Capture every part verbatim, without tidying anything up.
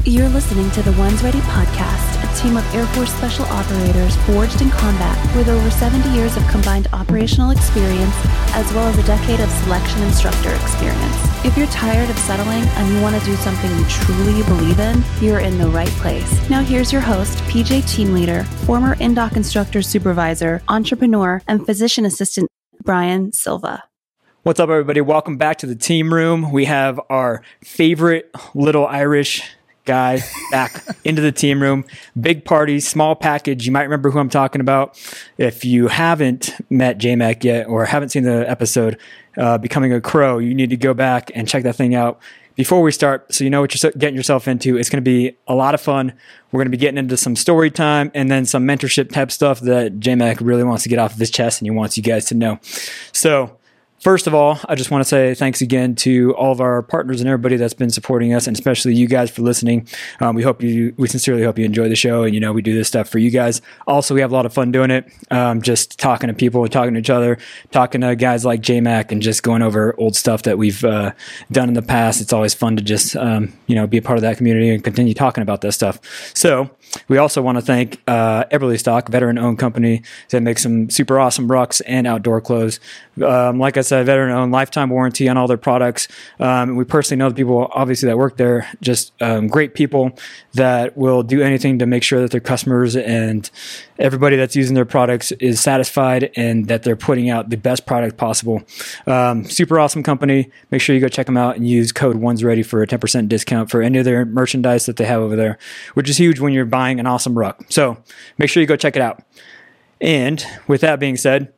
You're listening to the Ones Ready podcast, a team of Air Force Special Operators forged in combat with over seventy years of combined operational experience, as well as a decade of selection instructor experience. If you're tired of settling and you want to do something you truly believe in, you're in the right place. Now here's your host, P J team leader, former in-dock instructor supervisor, entrepreneur, and physician assistant, Brian Silva. What's up, everybody? Welcome back to the team room. We have our favorite little Irish guy back into the team room. Big party, small package. You might remember who I'm talking about. If you haven't met J Mac yet or haven't seen the episode, uh, Becoming a Crow, you need to go back and check that thing out before we start, so you know what you're getting yourself into. It's going to be a lot of fun. We're going to be getting into some story time and then some mentorship type stuff that J Mac really wants to get off of his chest and he wants you guys to know. So first of all, I just want to say thanks again to all of our partners and everybody that's been supporting us, and especially you guys for listening. Um, we hope you, we sincerely hope you enjoy the show, and you know we do this stuff for you guys. Also, we have a lot of fun doing it, um, just talking to people, talking to each other, talking to guys like J Mac, and just going over old stuff that we've uh, done in the past. It's always fun to just um, you know be a part of that community and continue talking about that stuff. So we also want to thank uh, Eberly Stock, veteran-owned company that makes some super awesome rucks and outdoor clothes. Um, like I said, veteran-owned, lifetime warranty on all their products. Um, we personally know the people, obviously, that work there. Just um, great people that will do anything to make sure that their customers and everybody that's using their products is satisfied and that they're putting out the best product possible. Um, super awesome company. Make sure you go check them out and use code ONESREADY for a ten percent discount for any of their merchandise that they have over there, which is huge when you're buying an awesome ruck. So make sure you go check it out. And with that being said,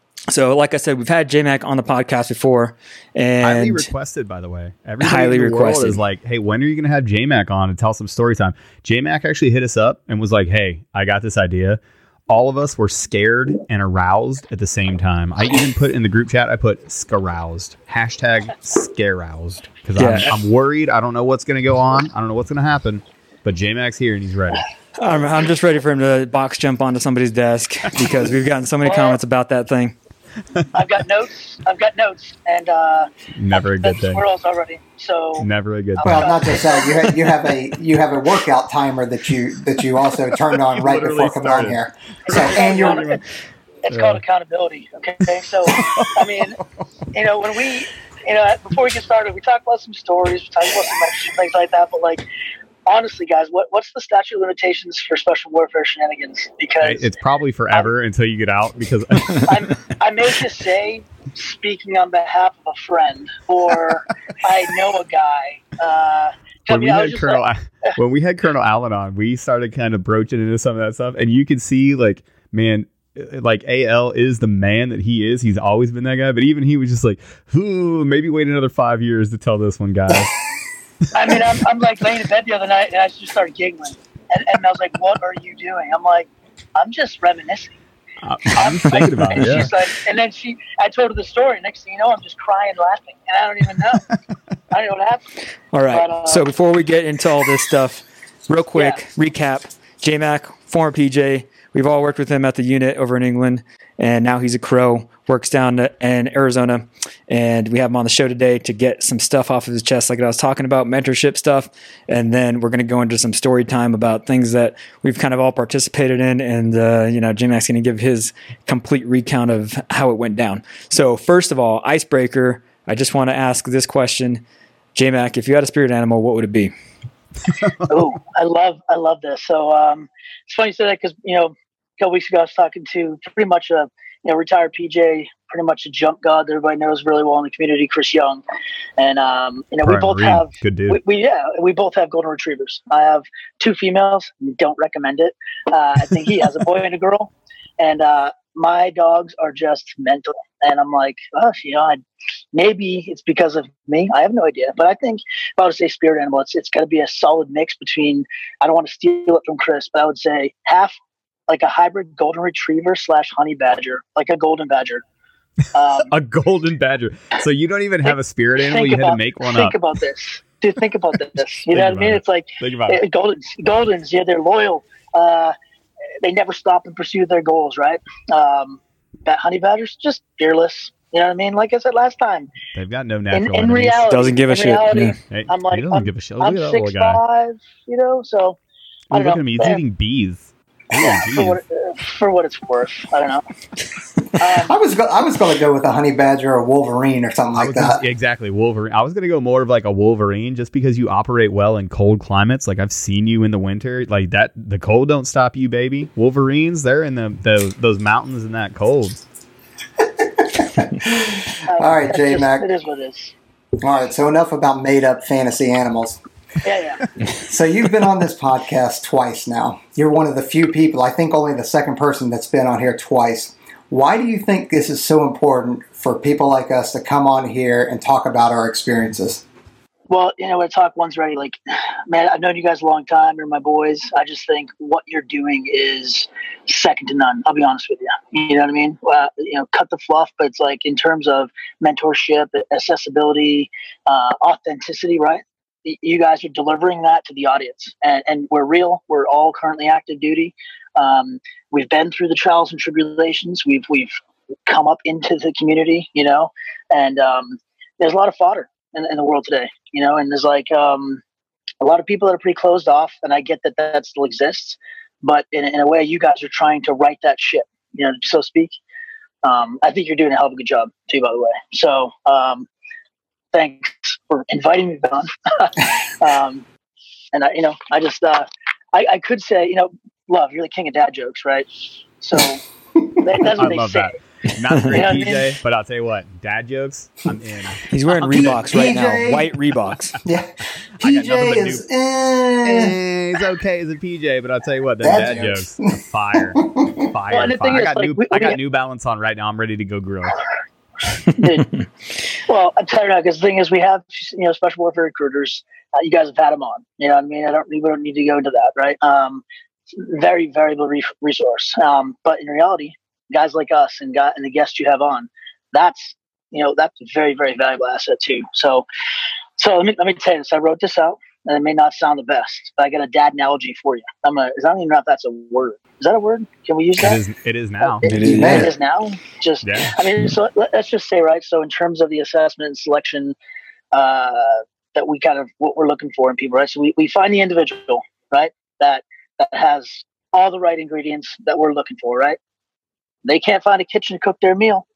so like I said, we've had J Mac on the podcast before, and highly requested, by the way. Everybody highly in the requested world is like, hey, when are you going to have J Mac on and tell some story time? J Mac actually hit us up and was like, hey, I got this idea. All of us were scared and aroused at the same time. I even put in the group chat, I put scaroused, hashtag scaroused, because yeah. I'm, I'm worried. I don't know what's going to go on. I don't know what's going to happen, but J Mac's here and he's ready. I'm, I'm just ready for him to box jump onto somebody's desk because we've gotten so many comments about that thing. I've got notes. I've got notes, and uh, never a good thing. Squirrels already. So never a good. Well, thing. not just that. You have, you have a you have a workout timer that you that you also turned on right before coming on here. So and you're. It's, it's yeah. called accountability. Okay, so I mean, you know, when we, you know, before we get started, we talk about some stories, we talk about some things like that, but like. Honestly, guys, what, what's the statute of limitations for special warfare shenanigans? Because it's probably forever I'm, until you get out. Because I'm, I may just say, speaking on behalf of a friend, or I know a guy. Uh, when, me, we had Colonel, like, when we had Colonel Allen on, we started kind of broaching into some of that stuff, and you could see, like, man, like A L is the man that he is. He's always been that guy, but even he was just like, ooh, maybe wait another five years to tell this one, guys. I mean, I'm, I'm like laying in bed the other night and I just started giggling. And, and I was like, what are you doing? I'm like, I'm just reminiscing. Uh, I'm just thinking about and it, yeah. She's like, and then she, I told her the story. Next thing you know, I'm just crying, laughing. And I don't even know. I don't know what happened. All right. But, uh, so before we get into all this stuff, real quick, yeah. recap. J Mac, former P J. We've all worked with him at the unit over in England. And now he's a Crow, works down in Arizona, and we have him on the show today to get some stuff off of his chest, like I was talking about, mentorship stuff, and then we're going to go into some story time about things that we've kind of all participated in, and uh, you know, J Mac's going to give his complete recount of how it went down. So first of all, icebreaker, I just want to ask this question. J Mac, if you had a spirit animal, what would it be? Oh, I love, I love this. So um, it's funny you say that because, you know, a couple weeks ago, I was talking to pretty much a you know retired P J, pretty much a jump god that everybody knows really well in the community, Chris Young, and um, you know Brian we both Marine. have good dude. We, we yeah we both have golden retrievers. I have two females. Don't recommend it. Uh, I think he has a boy and a girl, and uh, my dogs are just mental. And I'm like, oh, you know, I, maybe it's because of me. I have no idea. But I think if I would say spirit animal, it's it's got to be a solid mix between. I don't want to steal it from Chris, but I would say half. Like a hybrid golden retriever slash honey badger, like a golden badger. Um, a golden badger. So you don't even have a spirit animal. You about, had to make one think up. Think about this. Dude, think about this. You know what I mean? It. It's like think about uh, it. Goldens. Goldens, yeah, they're loyal. Uh, they never stop and pursue their goals, right? Um, that honey badger's just fearless. You know what I mean? Like I said last time, They've got no natural in, in enemies. reality, Doesn't give a in shit. reality, Yeah. Hey, I'm like, he doesn't I'm, give a shit. Look I'm at that six little guy. five, you know, so I Look don't at know. him. He's Man, eating bees. yeah, Ooh, for geez. what uh, for what it's worth, I don't know. I Um, was go- I was going to go with a honey badger or a wolverine or something I like was that. gonna, exactly Wolverine. I was gonna go more of like a Wolverine, just because you operate well in cold climates. Like I've seen you in the winter, like that. The cold don't stop you, baby. Wolverines, they're in the, the those mountains in that cold. um, All right, it's J just- Mac. It is what it is. All right, so enough about made up fantasy animals. Yeah, yeah. So you've been on this podcast twice now. You're one of the few people, I think only the second person that's been on here twice. Why do you think this is so important for people like us to come on here and talk about our experiences? Well, you know, when Talk One's ready, like, man, I've known you guys a long time. You're my boys. I just think what you're doing is second to none. I'll be honest with you. You know what I mean? Uh, you know, cut the fluff, but it's like in terms of mentorship, accessibility, uh, authenticity, right? Y- You guys are delivering that to the audience, and, and we're real. We're all currently active duty. Um, we've been through the trials and tribulations. We've we've come up into the community, you know, and um, there's a lot of fodder in, in the world today, you know, and there's like um, a lot of people that are pretty closed off, and I get that that still exists, but in, in a way, you guys are trying to right that ship, you know, so to speak. Um, I think you're doing a hell of a good job too, by the way. So um, thanks for inviting me on. um, and I, you know, I just uh, I, I could say, you know, Love, you're the king of dad jokes, right? So that, that's what I they love say. that. Not a great You know what I P J, mean? but I'll tell you what, dad jokes, I'm in. He's wearing P- Reeboks right P J. now. White Reeboks. Yeah, I P got J nothing but is. new- Eh. Eh, it's okay as a P J, but I'll tell you what, them Dad dad, jokes. jokes, are fire, fire, Well, and the fire. thing I is, got like, new, we- I got we- New Balance on right now. I'm ready to go grill. Dude. Well, I'm telling you now, because the thing is, we have, you know, special warfare recruiters. Uh, you guys have had them on. You know what I mean? I don't, we don't need to go into that, right? Um, very valuable re- resource. Um, but in reality, guys like us and got and the guests you have on, that's, you know, that's a very, very valuable asset too. So, so let me let me tell you this. I wrote this out, and it may not sound the best, but I got a dad analogy for you. I'm a. I don't even know if that's a word. Is that a word? Can we use It that? is, it is now. It, It is, it yeah. is now. Just, Yeah. I mean, so let, let's just say, right. So in terms of the assessment and selection, uh, that we kind of what we're looking for in people, right? So we, we find the individual, right, that that has all the right ingredients that we're looking for, right? They can't find a kitchen to cook their meal.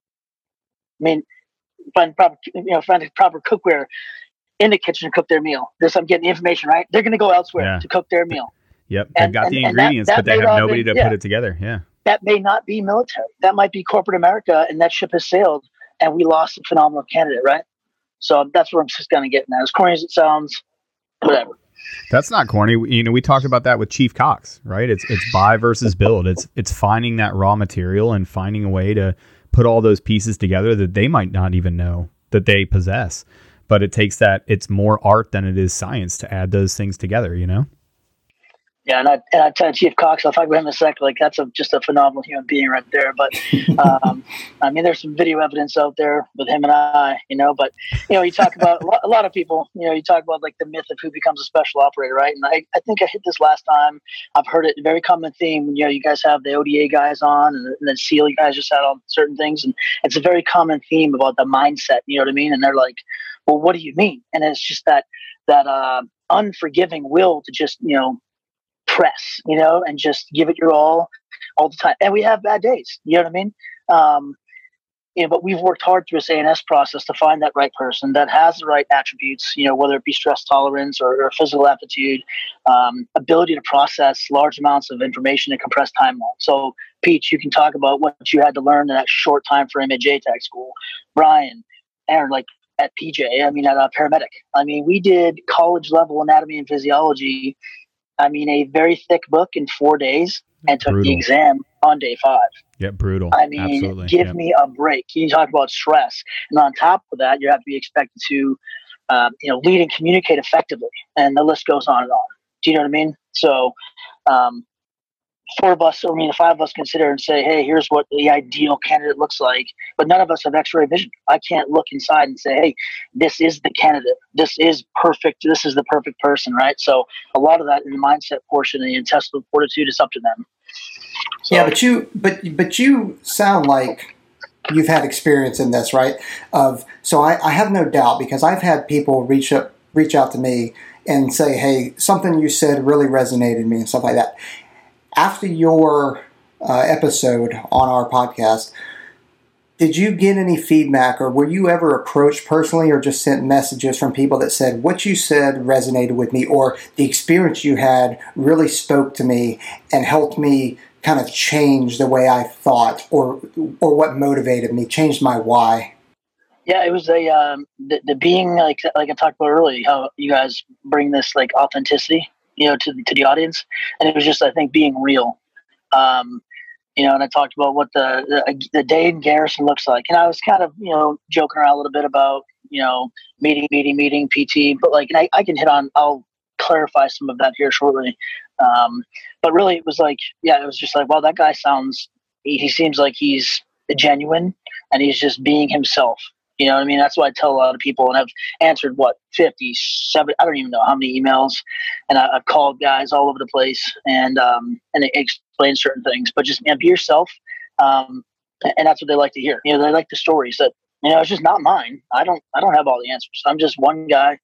I mean, find proper, you know, find a proper cookware in the kitchen to cook their meal. This, I'm getting the information, right? They're going to go elsewhere Yeah. to cook their meal. Yep, they've And- got and- the and that- ingredients, that but they may have not nobody be- to yeah. put it together. Yeah. That may not be military. That might be corporate America, and that ship has sailed, and we lost a phenomenal candidate, right? So that's what I'm just going to get at. As corny as it sounds, whatever. That's not corny. You know, we talked about that with Chief Cox, right? It's it's buy versus build. It's it's finding that raw material and finding a way to put all those pieces together that they might not even know that they possess. But it takes that, it's more art than it is science to add those things together, you know? Yeah, and I and I tell Chief Cox, I'll talk about him in a second. Like that's a, just a phenomenal human being right there. But um, I mean, there's some video evidence out there with him and I, you know. But you know, you talk about a lot, a lot of people. You know, you talk about like the myth of who becomes a special operator, right? And I, I think I hit this last time. I've heard it, a very common theme. You know, you guys have the O D A guys on, and, and then SEAL you guys just had on certain things, and it's a very common theme about the mindset. You know what I mean? And they're like, well, what do you mean? And it's just that that uh, unforgiving will to just, you know, press, you know, and just give it your all all the time. And we have bad days, you know what I mean? Um, you know, but we've worked hard through this A N S process to find that right person that has the right attributes, you know, whether it be stress tolerance or, or physical aptitude, um, ability to process large amounts of information in compressed timeline. So, Peach, you can talk about what you had to learn in that short time frame at J TAG school. Brian, Aaron, like at P J, I mean, at a paramedic. I mean, we did college level anatomy and physiology. I mean, a very thick book in four days and took Brutal. the exam on day five. Yeah, brutal. I mean, Absolutely. give Yep. me a break. You talk about stress. And on top of that, you have to be expected to, um, you know, lead and communicate effectively. And the list goes on and on. Do you know what I mean? So, um, four of us, I mean, the five of us consider and say, hey, here's what the ideal candidate looks like. But none of us have x-ray vision. I can't look inside and say, hey, this is the candidate. This is perfect. This is the perfect person, right? So a lot of that in the mindset portion and the intestinal fortitude is up to them. So, Yeah, but you but but you sound like you've had experience in this, right? Of so I, I have no doubt, because I've had people reach up, reach out to me and say, "Hey, something you said really resonated with me," and stuff like that. After your uh, episode on our podcast, did you get any feedback, or were you ever approached personally, or just sent messages from people that said, "What you said resonated with me," or the experience you had really spoke to me and helped me kind of change the way I thought, or or what motivated me, changed my why? Yeah, it was a um, the, the being like like I talked about earlier, how you guys bring this like authenticity, you know, to the, to the audience, and it was just, I think, being real. Um, you know, and I talked about what the, the the day in Garrison looks like, and I was kind of, you know, joking around a little bit about, you know, meeting, meeting, meeting, P T, but like, and I, I can hit on, I'll clarify some of that here shortly. Um, but really, it was like, yeah, it was just like, well, that guy sounds, he, he seems like he's genuine, and he's just being himself. You know what I mean? That's what I tell a lot of people, and I've answered, what, fifty-seven, I don't even know how many emails, and I, I've called guys all over the place, and um, and it explains certain things. But just, man, be yourself, um, and that's what they like to hear. You know, they like the stories that, you know, it's just not mine. I don't I don't have all the answers. I'm just one guy,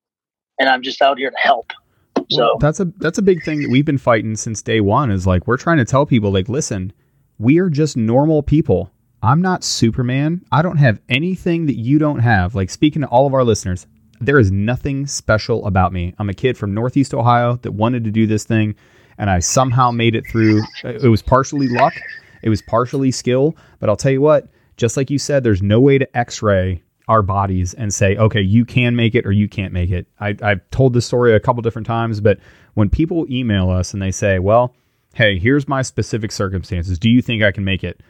and I'm just out here to help. So well, that's a that's a big thing that we've been fighting since day one. Is like, we're trying to tell people, like, listen, we are just normal people. I'm not Superman. I don't have anything that you don't have. Like, speaking to all of our listeners, there is nothing special about me. I'm a kid from Northeast Ohio that wanted to do this thing, and I somehow made it through. It was partially luck. It was partially skill. But I'll tell you what, just like you said, there's no way to x-ray our bodies and say, okay, you can make it or you can't make it. I, I've told this story a couple different times, but when people email us and they say, well, hey, here's my specific circumstances. Do you think I can make it?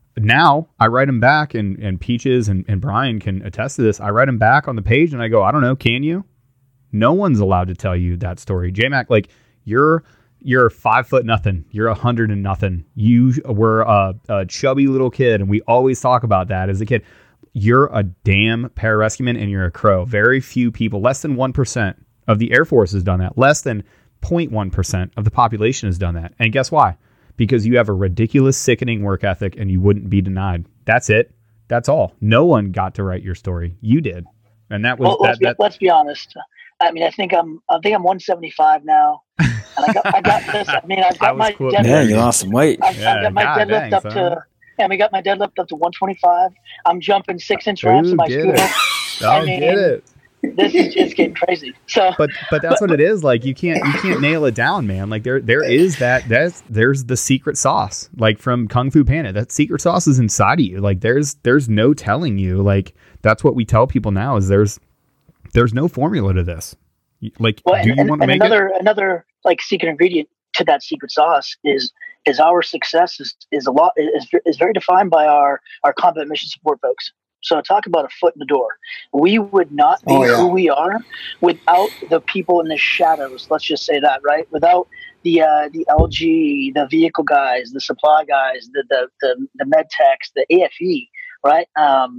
Now I write them back, and, and Peaches and, and Brian can attest to this. I write them back on the page and I go, I don't know, can you? No one's allowed to tell you that story. J-Mac, like, you're you're five foot nothing. You're a hundred and nothing. You were a, a chubby little kid, and we always talk about that as a kid. You're a damn pararescueman, and you're a crow. Very few people, less than one percent of the Air Force has done that. Less than zero point one percent of the population has done that. And guess why? Because you have a ridiculous, sickening work ethic, and you wouldn't be denied. That's it. That's all. No one got to write your story. You did. And that was well, that, let's, be, that, let's be honest. I mean, I think I'm I think I'm one seventy-five now. And I got I got this. I mean, I've got my cool. deadlift. Yeah, you lost some weight. I've, Yeah, I've got my God deadlift dang, up son. to and we got my deadlift up to one twenty-five. I'm jumping six inch ramps Ooh, in my get scooter. it. I Oh, mean, get it. This is just getting crazy. So, But but that's what it is. Like, you can't you can't nail it down, man. Like, there there is that that's there's the secret sauce. Like, from Kung Fu Panda, that secret sauce is inside of you. Like, there's there's no telling you. Like, that's what we tell people now, is there's there's no formula to this. Like, well, do and, you want to and make another it? another like secret ingredient to that secret sauce is is our success is is a lot is is very defined by our our combat mission support folks. So talk about a foot in the door. We would not be Oh, yeah. who we are without the people in the shadows. Let's just say that, right? Without the uh, the L G, the vehicle guys, the supply guys, the the the, the med techs, the A F E, right? Um,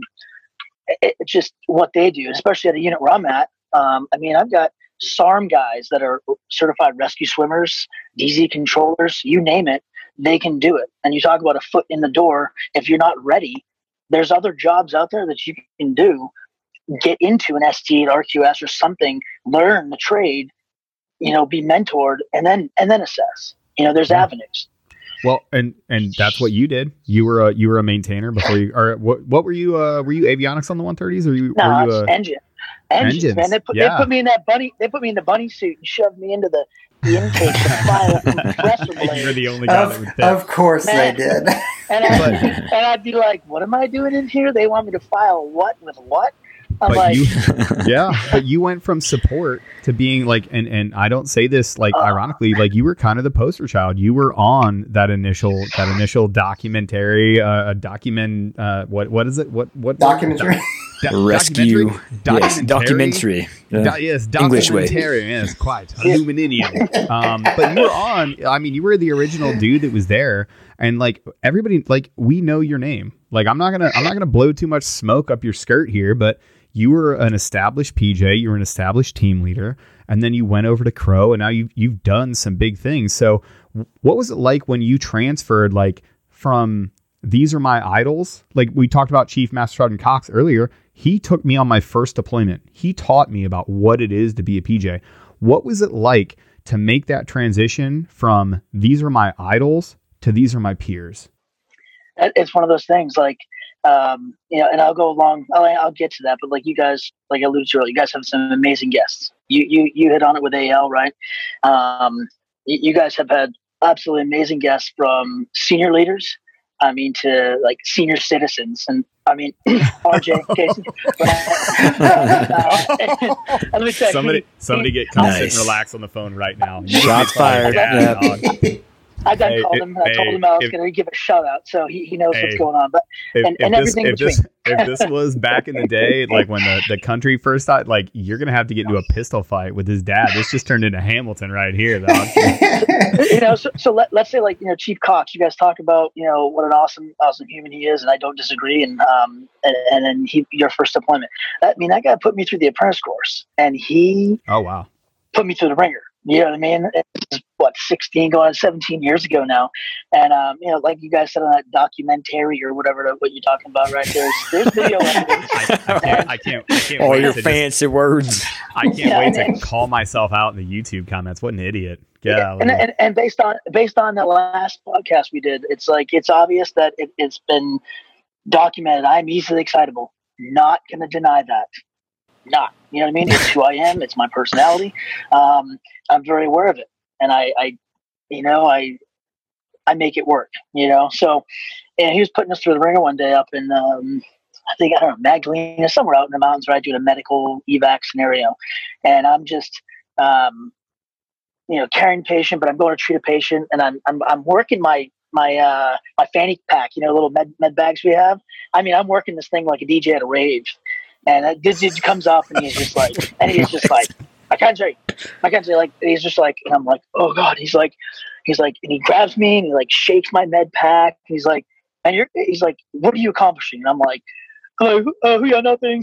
it, it's just what they do, especially at the unit where I'm at. Um, I mean, I've got S A R M guys that are certified rescue swimmers, D Z controllers, you name it, they can do it. And you talk about a foot in the door. If you're not ready, there's other jobs out there that you can do. Get into an S T eight R Q S or something, learn the trade, you know, be mentored, and then and then assess. You know, there's Yeah. avenues. Well, and and that's what you did. You were a you were a maintainer before you. Or what what were you? Uh, were you avionics on the one thirties, or you? No, were you it's uh, engine. Engines, engines, man. They put yeah. they put me in that bunny. They put me in the bunny suit and shoved me into the, the intake to file compressor blades. You're the only guy that would Of, fit. of course Man. they did. And, I, and I'd be like, what am I doing in here? They want me to file what with what? I'm But like, you, yeah, but you went from support to being like, and, and I don't say this like Uh. ironically, like you were kind of the poster child. You were on that initial, that initial documentary, uh, a document, uh, what, what is it? What, what Documentary. Do- Rescue. Yes, documentary. documentary. Do- Yeah. yes, English way. documentary. Yes, quite aluminium. Um, but you were on. I mean, you were the original dude that was there, and like everybody, like we know your name. Like I'm not gonna, I'm not gonna blow too much smoke up your skirt here, but you were an established P J. You were an established team leader, and then you went over to Crow, and now you've you've done some big things. So, what was it like when you transferred, like from these are my idols. Like we talked about Chief Master Sergeant Cox earlier. He took me on my first deployment. He taught me about what it is to be a P J. What was it like to make that transition from these are my idols to these are my peers? It's one of those things like, um, you know, and I'll go along, I'll, I'll get to that, but like you guys, like I alluded to earlier, you guys have some amazing guests. You, you, you hit on it with A L, right? Um, you, you guys have had absolutely amazing guests from senior leaders, I mean, to like senior citizens. And I mean, R J, Casey. But, uh, and, and let me tell you, somebody, he, somebody he, get come nice. sit and relax on the phone right now. Shots fired. Yeah, Yeah. I done Hey, called him. I hey, told him I was if- going to give a shout out, so he, he knows Hey, what's going on. But If, and, if and this, everything if between. this, if this was back in the day, like when the, the country first started, like you're gonna have to get into a pistol fight with his dad. This just turned into Hamilton right here, dog. you know, so, so let, let's say like, you know, Chief Cox, you guys talk about, you know, what an awesome, awesome human he is. And I don't disagree. And, um, and, and then he, your first deployment, I mean, that guy put me through the apprentice course and he Oh wow. put me through the ringer. You know what I mean? It's what, sixteen going on seventeen years ago now. And, um, you know, like you guys said on that documentary or whatever, that, what you're talking about, right? There's, there's video evidence. I, I can't. I can't. I can't All wait your to fancy words. Just, I can't Yeah, wait and- to call myself out in the YouTube comments. What an idiot. Yeah. And, and and based on based on that last podcast we did, it's like it's obvious that it, it's been documented. I'm easily excitable. Not going to deny that. Not. You know what I mean? It's who I am. It's my personality. Um, I'm very aware of it, and I, I, you know, I, I make it work. You know, so, and he was putting us through the ringer one day up in, um, I think I don't know, Magdalena, somewhere out in the mountains, right, doing a medical evac scenario, and I'm just. Um, you know, carrying patient, but I'm going to treat a patient, and I'm I'm I'm working my my uh my fanny pack, you know, little med med bags we have. I mean, I'm working this thing like a D J at a rave, and this dude comes up and he's just like, and he's just like, I can't say, I can't say, like, he's just like, and I'm like, oh god, he's like, he's like, and he grabs me and he like shakes my med pack. He's like, and you're, he's like, what are you accomplishing? And I'm like. Hello, uh, who got nothing?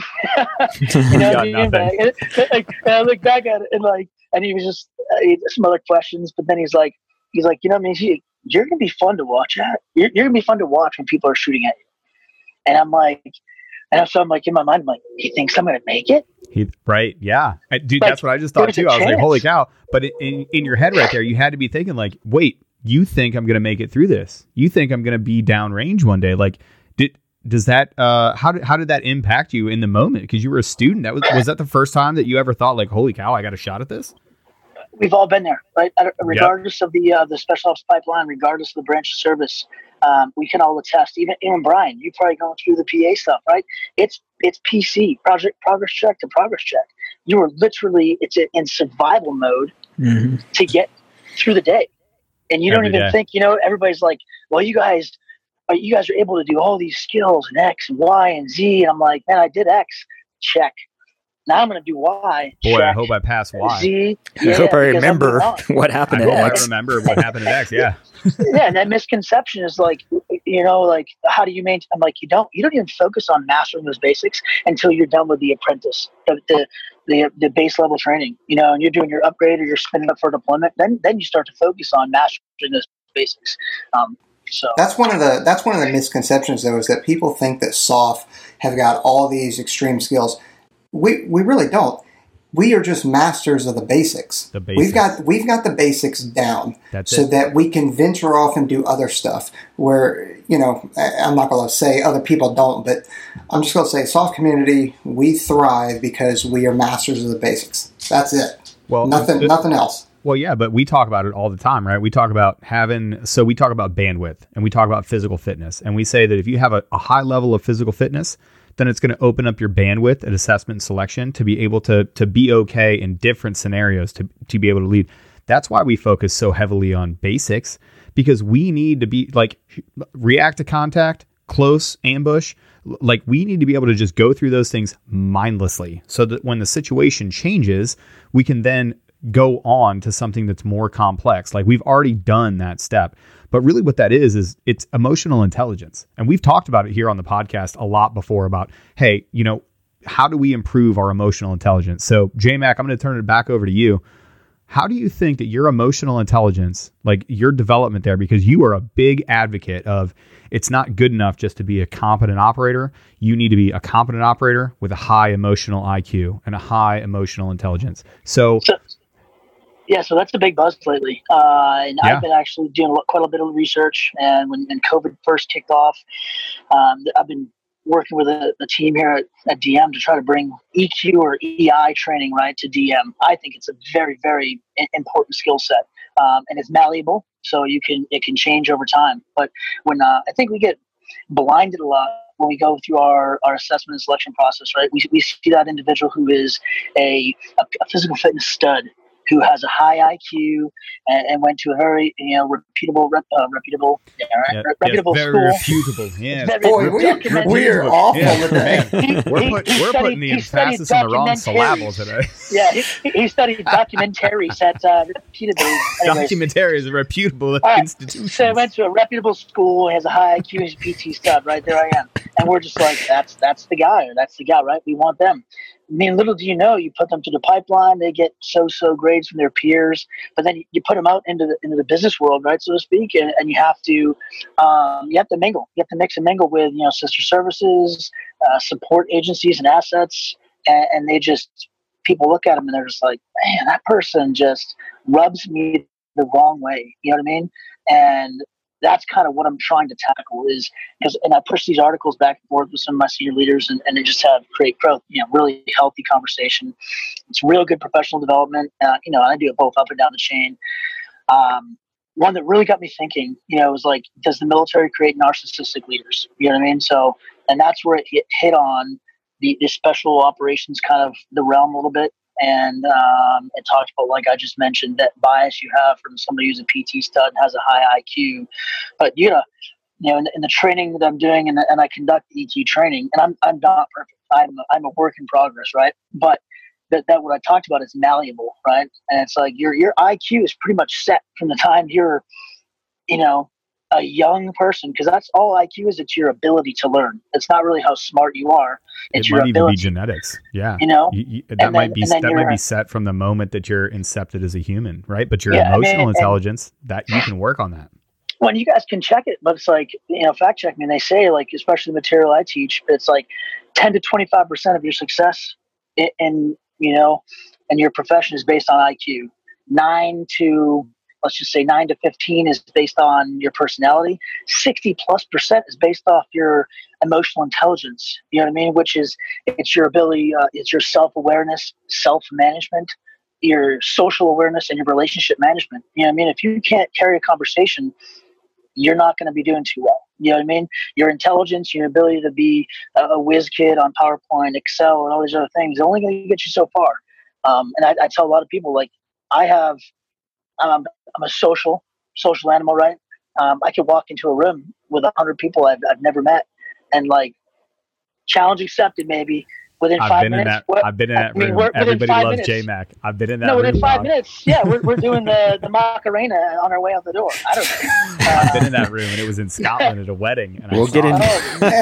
you know, Got and, nothing. and, and, and I look back at it and like, and he was just uh, he, some other questions, but then he's like, he's like, you know, what I mean, he, you're gonna be fun to watch at. You're, you're gonna be fun to watch when people are shooting at you. And I'm like, and so I'm like in my mind, I'm like, he thinks I'm gonna make it. He, right. Yeah. I, dude, Like, that's what I just thought there's a too. I was like, chance. holy cow. But in, in your head right there, you had to be thinking like, wait, you think I'm going to make it through this? You think I'm going to be downrange one day? Like, did, does that, uh, how did, how did that impact you in the moment? Cause you were a student. That was, was that the first time that you ever thought like, holy cow, I got a shot at this? We've all been there, right? Uh, Regardless yep. of the uh, the special ops pipeline, regardless of the branch of service, um, we can all attest. Even even Brian, you probably going through the P A stuff, right? It's it's P C, project progress check to progress check. You are literally it's in survival mode Mm-hmm. to get through the day, and you don't Every even day. think. You know, everybody's like, "Well, you guys, are you guys are able to do all these skills and X and Y and Z," and I'm like, "Man, I did X, check." Now I'm going to do Y. Boy, check. I hope I pass Y. Z. I Yeah, hope I because I'm remember moving on. what I happened hope at I X. remember what happened at X. Yeah. Yeah, and that misconception is like, you know, like how do you maintain? I'm like, you don't, you don't even focus on mastering those basics until you're done with the apprentice, the the the, the base level training, you know, and you're doing your upgrade or you're spinning up for deployment. Then then you start to focus on mastering those basics. Um, so That's one of the that's one of the misconceptions though, is that people think that S O F have got all these extreme skills. We we really don't. We are just masters of the basics. The basics. We've got we've got the basics down, That's so it. that we can venture off and do other stuff. Where you know, I- I'm not going to say other people don't, but I'm just going to say, S O F community, we thrive because we are masters of the basics. That's it. Well, nothing, the- nothing else. Well, yeah, but we talk about it all the time, right? We talk about having, so we talk about bandwidth and we talk about physical fitness. And we say that if you have a, a high level of physical fitness, then it's going to open up your bandwidth at assessment and selection to be able to to be okay in different scenarios to, to be able to lead. That's why we focus so heavily on basics, because we need to be like react to contact, close, ambush. Like we need to be able to just go through those things mindlessly so that when the situation changes, we can then go on to something that's more complex. Like we've already done that step. But really what that is, is it's emotional intelligence. And we've talked about it here on the podcast a lot before about, hey, you know, how do we improve our emotional intelligence? So J Mac, I'm going to turn it back over to you. how do you think that your emotional intelligence, like your development there, because you are a big advocate of it's not good enough just to be a competent operator. You need to be a competent operator with a high emotional I Q and a high emotional intelligence. So, so yeah, so that's the big buzz lately. Uh, and Yeah. I've been actually doing a lot- quite a bit of research. And when, when COVID first kicked off, um, I've been working with a, a team here at, at D M to try to bring E Q or E I training, right, to D M. I think it's a very, very i- important skill set. Um, and it's malleable, so you can it can change over time. But when uh, I think we get blinded a lot when we go through our, our assessment and selection process, right? We we see that individual who is a, a, a physical fitness stud, who has a high I Q and, and went to a very you know reputable rep, uh, reputable yeah, Yeah, re- reputable yeah, school. very reputable. Yeah. Very Boy, we, documented. we're awful Yeah. today. He- We're, he- put, he we're studied- putting the he studied emphasis on the wrong documentaries. syllable today. Yeah, he, he studied documentaries at uh, repeatedly. Anyways, Documentary is a reputable right. institution. So I went to a reputable school, has a high I Q, he's a P T stud, right? There I am. And we're just like, that's that's the guy, or that's the guy, right? We want them. I mean, little do you know, you put them to the pipeline, they get so-so grades from their peers, but then you put them out into the into the business world, right, so to speak, and, and you have to um, you have to mingle. You have to mix and mingle with, you know, sister services, uh, support agencies and assets, and, and they just, people look at them and they're just like, man, that person just rubs me the wrong way. You know what I mean? And that's kind of what I'm trying to tackle is because, and I push these articles back and forth with some of my senior leaders and, and they just have great growth, you know, really healthy conversation. It's real good professional development. Uh, you know, I do it both up and down the chain. Um, one that really got me thinking, you know, was like, does the military create narcissistic leaders? You know what I mean? So, and that's where it hit, hit on the, the special operations kind of the realm a little bit. And um, it talks about, like I just mentioned, that bias you have from somebody who's a P T stud and has a high I Q. But, you know, you know, in the, in the training that I'm doing, and, and I conduct E Q training, and I'm I'm not perfect. I'm a, I'm a work in progress, right? But that, that what I talked about is malleable, right? And it's like your your I Q is pretty much set from the time you're, you know, a young person, because that's all I Q is. It's your ability to learn. It's not really how smart you are. It's it your might ability. even be genetics. Yeah. You know, You, you, that And might then- be and then that might you're- be set from the moment that you're incepted as a human, right? But your Yeah, I mean, emotional and- intelligence, that you can work on that. When you guys can check it, but it's like, you know, fact check me. And they say, like, especially the material I teach, it's like ten to twenty-five percent of your success in, in, you know, and your profession is based on I Q. Nine to, let's just say nine to fifteen is based on your personality. sixty plus percent is based off your emotional intelligence. You know what I mean? Which is, it's your ability, uh, it's your self-awareness, self-management, your social awareness, and your relationship management. You know what I mean? If you can't carry a conversation, you're not going to be doing too well. You know what I mean? Your intelligence, your ability to be a, a whiz kid on PowerPoint, Excel, and all these other things, are only going to get you so far. Um, and I, I tell a lot of people, like, I have, um, I'm a social, social animal, right? Um, I could walk into a room with a hundred people I've, I've never met, and like, challenge accepted, maybe within I've five been minutes. in that. what- I've been in I that mean, room. we're- within Everybody five loves minutes. J Mac. I've been in that No, room. within five dog. minutes. Yeah, we're, we're doing the, the Macarena on our way out the door. I don't know. Uh, I've been in that room, and it was in Scotland at a wedding. And I We'll saw get it. into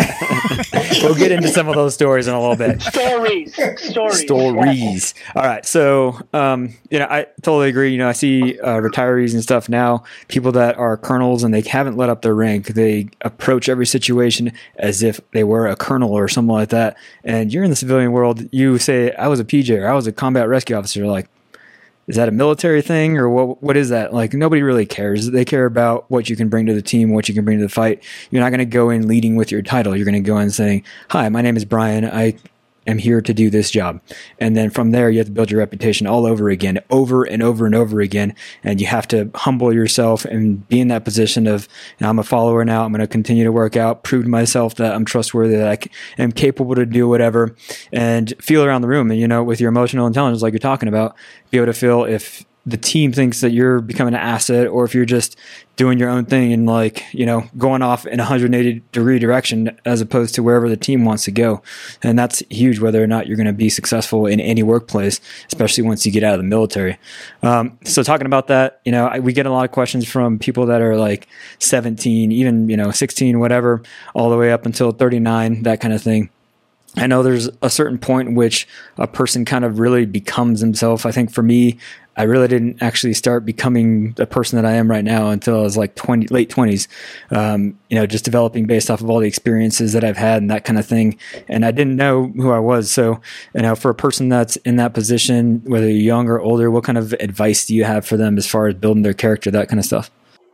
oh, we'll get into some of those stories in a little bit. stories. Stories. Stories. All right. So, um, you know, I totally agree. You know, I see uh, retirees and stuff now, people that are colonels and they haven't let up their rank. They approach every situation as if they were a colonel or something like that. And you're in the civilian world. You say, I was a P J or I was a combat rescue officer. Like, is that a military thing or what? What is that? Like, nobody really cares. They care about what you can bring to the team, what you can bring to the fight. You're not going to go in leading with your title. You're going to go in saying, hi, my name is Brian. I am here to do this job. And then from there, you have to build your reputation all over again, over and over and over again. And you have to humble yourself and be in that position of, you know, I'm a follower now. I'm going to continue to work out, prove to myself that I'm trustworthy, that I c- am capable to do whatever, and feel around the room. And, you know, with your emotional intelligence, like you're talking about, be able to feel if the team thinks that you're becoming an asset or if you're just doing your own thing and, like, you know, going off in a one hundred eighty degree direction as opposed to wherever the team wants to go. And that's huge, whether or not you're going to be successful in any workplace, especially once you get out of the military. Um, so talking about that, you know, I, we get a lot of questions from people that are like seventeen, even, you know, sixteen, whatever, all the way up until thirty-nine, that kind of thing. I know there's a certain point in which a person kind of really becomes himself. I think for me, I really didn't actually start becoming the person that I am right now until I was like twenty, late twenties, um, you know, just developing based off of all the experiences that I've had and that kind of thing. And I didn't know who I was. So, you know, for a person that's in that position, whether you're young or older, what kind of advice do you have for them as far as building their character, that kind of stuff?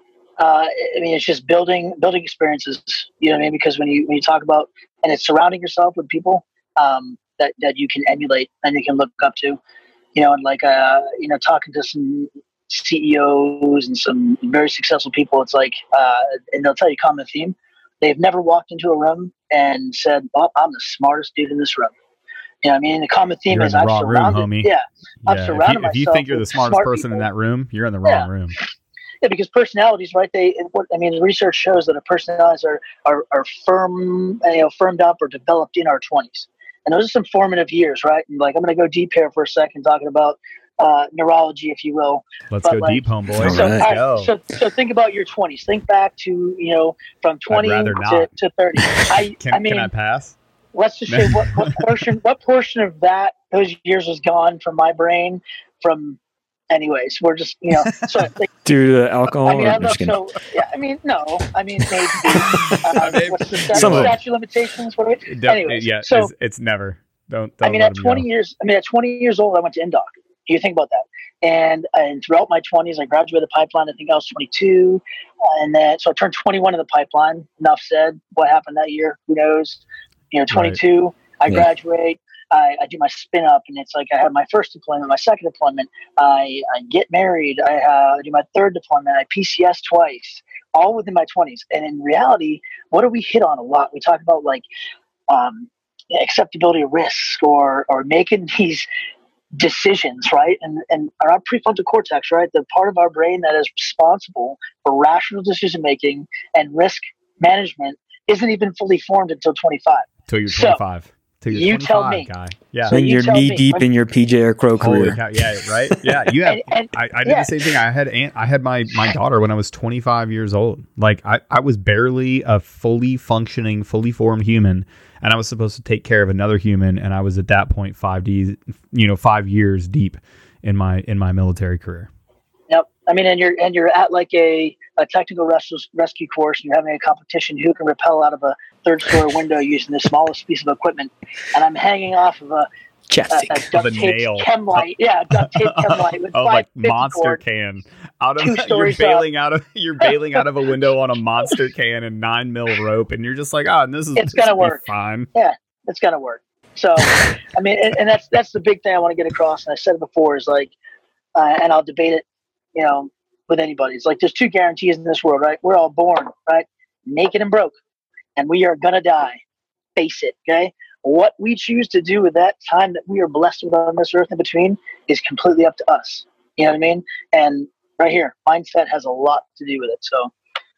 Uh, I mean, it's just building building experiences. You know what I mean? Because when you when you talk about, and it's surrounding yourself with people um, that that you can emulate and you can look up to. You know, and like uh, you know, talking to some C E Os and some very successful people, it's like, uh, and they'll tell you a common theme. They've never walked into a room and said, "Well, I'm the smartest dude in this room." You know what I mean? The common theme You're is in the I'm wrong surrounded. room, homie. Yeah, I'm Yeah, surrounded if you, if you myself think you're the with smartest smart person people. in that room, you're in the wrong Yeah. room. Yeah, because personalities, right? They, what I mean, the research shows that our personalities are are, are firm, you know, firmed up or developed in our twenties, and those are some formative years, right? And like, I'm going to go deep here for a second, talking about uh, neurology, if you will. Let's But go like, deep, homeboy. So- So, Let's all right, go. so, so think about your twenties. Think back to, you know, from twenty rather to, not. to thirty. I, can, I mean, can I pass? let's just say what, what portion, what portion of that those years was gone from my brain. From, anyways, we're just, you know, so I think. Due to alcohol? I mean, or- I I'm love just kidding. so. Yeah, I mean, no. I mean, maybe. Uh, Maybe. what's the Some of them. statute limitations? What are we? Don't- Anyways, yeah, so it's, it's never. Don't. I don't mean, let at him twenty go. years, I mean, at twenty years old, I went to Indoc. You think about that, and and throughout my twenties, I graduated the pipeline. I think I was twenty-two, and then so I turned twenty-one in the pipeline. Enough said. What happened that year? Who knows? You know, twenty-two. I Yeah. graduate. I, I do my spin up, and it's like I have my first deployment, my second deployment. I, I get married. I, uh, I do my third deployment. I P C S twice, all within my twenties. And in reality, what do we hit on a lot? We talk about like um, acceptability of risk, or or making these decisions, right? And and our prefrontal cortex, right, the part of our brain that is responsible for rational decision making and risk management, isn't even fully formed until twenty-five. Till you're So, twenty-five. Till you're you tell twenty-five, me. guy. Yeah. So And you you're tell knee me. deep in your P J Crow Holy career. cow. Yeah. Right. Yeah. You have. And- and- I, I did yeah. the same thing. I had aunt, I had my my daughter when I was twenty-five years old. Like I, I was barely a fully functioning, fully formed human, and I was supposed to take care of another human. And I was at that point five D, you know, five years deep in my in my military career. Yep. I mean, and you're and you're at like a, a technical rescue rescue course, and you're having a competition who can rappel out of a third story window using the smallest piece of equipment. And I'm hanging off of a, a, Chapstick. a duct a tape nail. chem light. Yeah, duct tape chem light with Oh, five like fifty monster cord. can out of Two you're stories bailing out of you're bailing out of a window on a monster can and nine mil rope, and you're just like, oh, and this is It's this gonna will be work. fine. It's gonna work. So, I mean, and, and that's that's the big thing I want to get across. And I said it before is like, uh, and I'll debate it, you know, with anybody. It's like there's two guarantees in this world, right? We're all born, right, naked and broke, and we are gonna die. Face it, okay? What we choose to do with that time that we are blessed with on this earth in between is completely up to us. You know what I mean? And right here, mindset has a lot to do with it. So,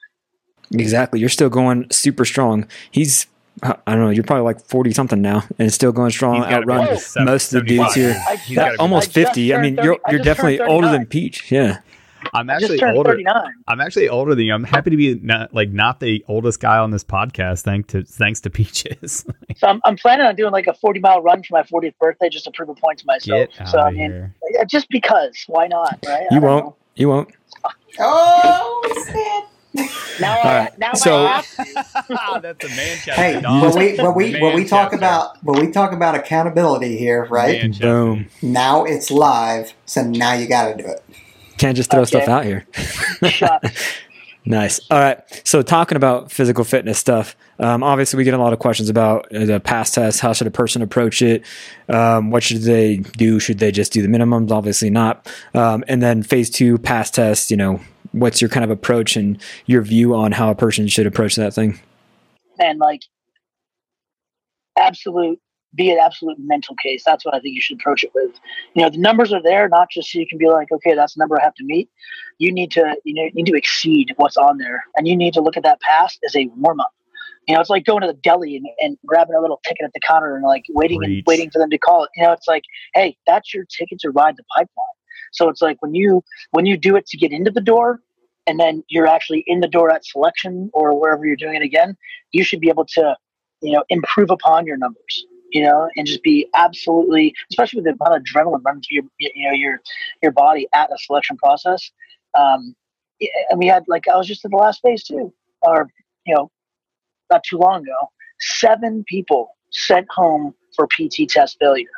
Exactly. You're still going super strong. He's, I don't know, you're probably like forty something now and still going strong, He's gotta be outrun like seven- most of the dudes seventy-five. here. I He's just- gotta be Almost I just fifty. I turned mean, thirty you're I you're just definitely turned older than thirty-nine. Peach. Yeah. I'm I just actually turned older. thirty-nine. I'm actually older than you. I'm happy to be not like not the oldest guy on this podcast. Thanks to thanks to Peaches. So I'm, I'm planning on doing like a forty mile run for my fortieth birthday just to prove a point to myself. Get out so I of mean, here. yeah, just because, why not? Right? I You don't won't. know. You won't. Oh, snap. Now, All I, right, now so- I have to. That's a Manchester Hey, dog. when we when we when we talk Manchester. about when we talk about accountability here, right? Manchester. Boom. Now it's live, so now you got to do it. Can't just throw Okay. stuff out here. Shot. Nice. All right. So talking about physical fitness stuff, um, obviously we get a lot of questions about uh, the PASS test. How should a person approach it? Um, what should they do? Should they just do the minimums? Obviously not. Um, and then phase two PASS test, you know, what's your kind of approach and your view on how a person should approach that thing? And like, absolute, be an absolute mental case. That's what I think you should approach it with. You know, the numbers are there, not just so you can be like, okay, that's the number I have to meet. You need to, you know, you need to exceed what's on there, and you need to look at that pass as a warm up. You know, it's like going to the deli and, and grabbing a little ticket at the counter and like waiting Preach. and waiting for them to call it. You know, it's like, hey, that's your ticket to ride the pipeline. So it's like when you when you do it to get into the door, and then you're actually in the door at selection or wherever you're doing it again, you should be able to, you know, improve upon your numbers. you know, and just be absolutely, especially with the amount of adrenaline running through your, you know, your your body at a selection process. Um, and we had, like, I was just in the last phase too, or you know, not too long ago, seven people sent home for P T test failure.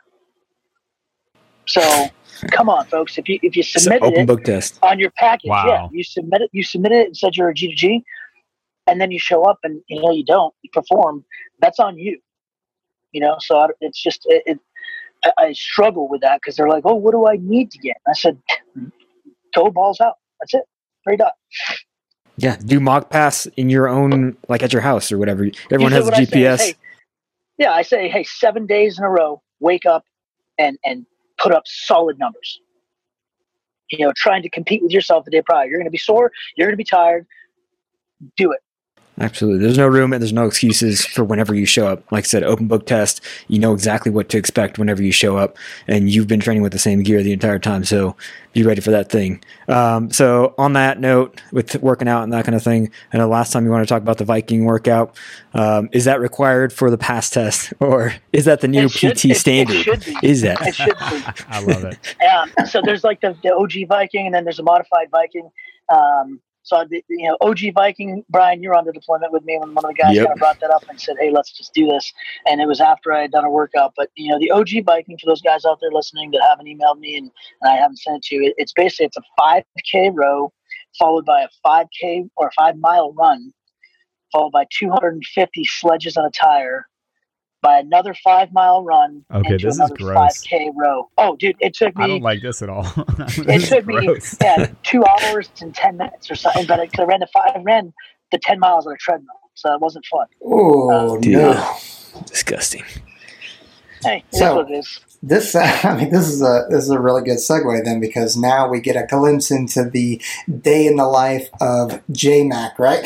So come on, folks, if you if you submitted open it book test on your package, Wow. yeah, you submit it, you submit it and said you're a G to G, and then you show up and you know you don't you perform. That's on you. You know, so I, it's just it. it I, I struggle with that because they're like, "Oh, what do I need to get?" And I said, "Go balls out. That's it. Very done." yeah do mock pass in your own, like at your house or whatever. Everyone has a G P S. I say is, hey, yeah, I say, hey, seven days in a row, wake up and and put up solid numbers. You know, trying to compete with yourself the day prior. You're going to be sore. You're going to be tired. Do it. Absolutely. There's no room and there's no excuses for whenever you show up. Like I said, open book test, you know exactly what to expect whenever you show up, and you've been training with the same gear the entire time. So be ready for that thing. Um, so on that note, with working out and that kind of thing, I know last time you want to talk about the Viking workout. Um, is that required for the pass test, or is that the new should, P T it, standard? It should be. Is that? It should be. I love it. Um, so there's like the, the O G Viking, and then there's a modified Viking. Um, So, you know, O G Viking, Brian, you're on the deployment with me when one of the guys Yep. kind of brought that up and said, hey, let's just do this. And it was after I had done a workout. But, you know, the O G Viking, for those guys out there listening that haven't emailed me and, and I haven't sent it to you, it, it's basically it's a five K row followed by a five K or a five mile run, followed by two hundred fifty sledges on a tire, by another five mile run, Okay, into this is another gross. five K row. Oh, dude, it took me. I don't like this at all. This It is took me gross. yeah, two hours and ten minutes or something, but I, I ran the five, I ran the ten miles on a treadmill, so it wasn't fun. Oh, Dude. no. Disgusting. Hey, it So- is what it is. This, I mean, this is a this is a really good segue then, because now we get a glimpse into the day in the life of J Mac, right?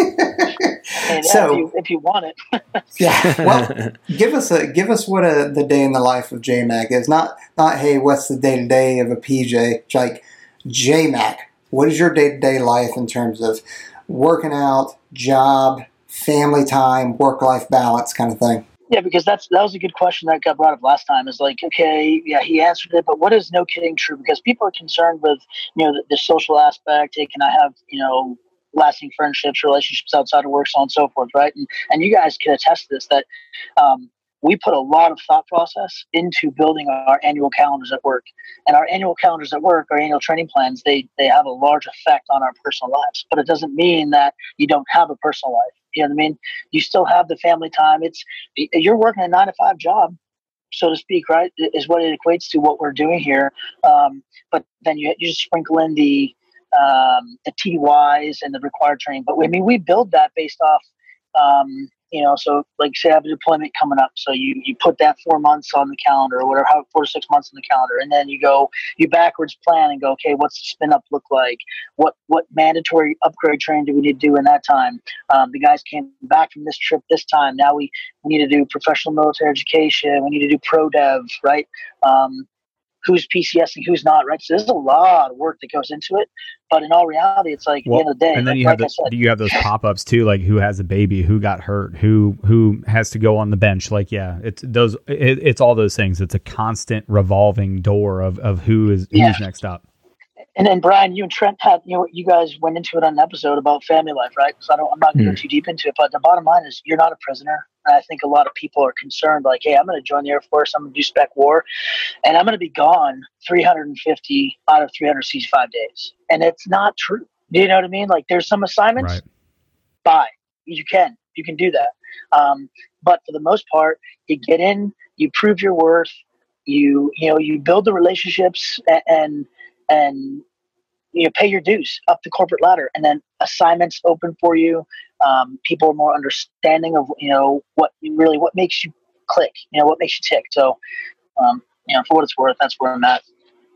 And So- if you if you want it, Yeah. Well, give us a give us what a the day in the life of J Mac is. Not not hey, what's the day to day of a P J? It's like J Mac. What is your day to day life in terms of working out, job, family time, work life balance, kind of thing? yeah, because that's that was a good question that got brought up last time. Is like, okay, yeah, he answered it, but what is no kidding true? Because people are concerned with you know the, the social aspect. Hey, can I have you know lasting friendships, relationships outside of work, so on and so forth, right? And, and you guys can attest to this, that um, we put a lot of thought process into building our annual calendars at work. And our annual calendars at work, our annual training plans, they they have a large effect on our personal lives. But it doesn't mean that you don't have a personal life. You know what I mean? You still have the family time. It's you're working a nine to five job, so to speak, right? Is what it equates to what we're doing here. Um, but then you you just sprinkle in the um, the T D Ys and the required training. But I mean, we build that based off, um, you know, so like say I have a deployment coming up. So you, you put that four months on the calendar or whatever, how four to six months on the calendar. And then you go, you backwards plan and go, okay, what's the spin up look like? What, what mandatory upgrade training do we need to do in that time? Um, the guys came back from this trip this time. Now we, we need to do professional military education. We need to do pro dev, right? Um, who's PCSing, who's not, right? So there's a lot of work that goes into it. But in all reality, it's like Well, at the end of the day, and then like, you have like the, I said, you have those pop-ups too, like who has a baby, who got hurt, who who has to go on the bench. Like, yeah, it's those, it, it's all those things. It's a constant revolving door of, of who is who's Yeah. next up. And then Brian, you and Trent had, you know, you guys went into it on an episode about family life, right? So I don't, I'm not going to Hmm. go too deep into it, but the bottom line is you're not a prisoner. And I think a lot of people are concerned, like, hey, I'm going to join the Air Force, I'm going to do spec war, and I'm going to be gone three hundred fifty out of three hundred sixty-five days. And it's not true. Do you know what I mean? Like, there's some assignments, Right. bye. You can, you can do that. Um, but for the most part, you get in, you prove your worth, you, you know, you build the relationships and, and, and you know, pay your dues up the corporate ladder, and then assignments open for you. Um, people are more understanding of, you know, what you really, what makes you click, you know, what makes you tick. So, um, you know, for what it's worth, that's where I'm at.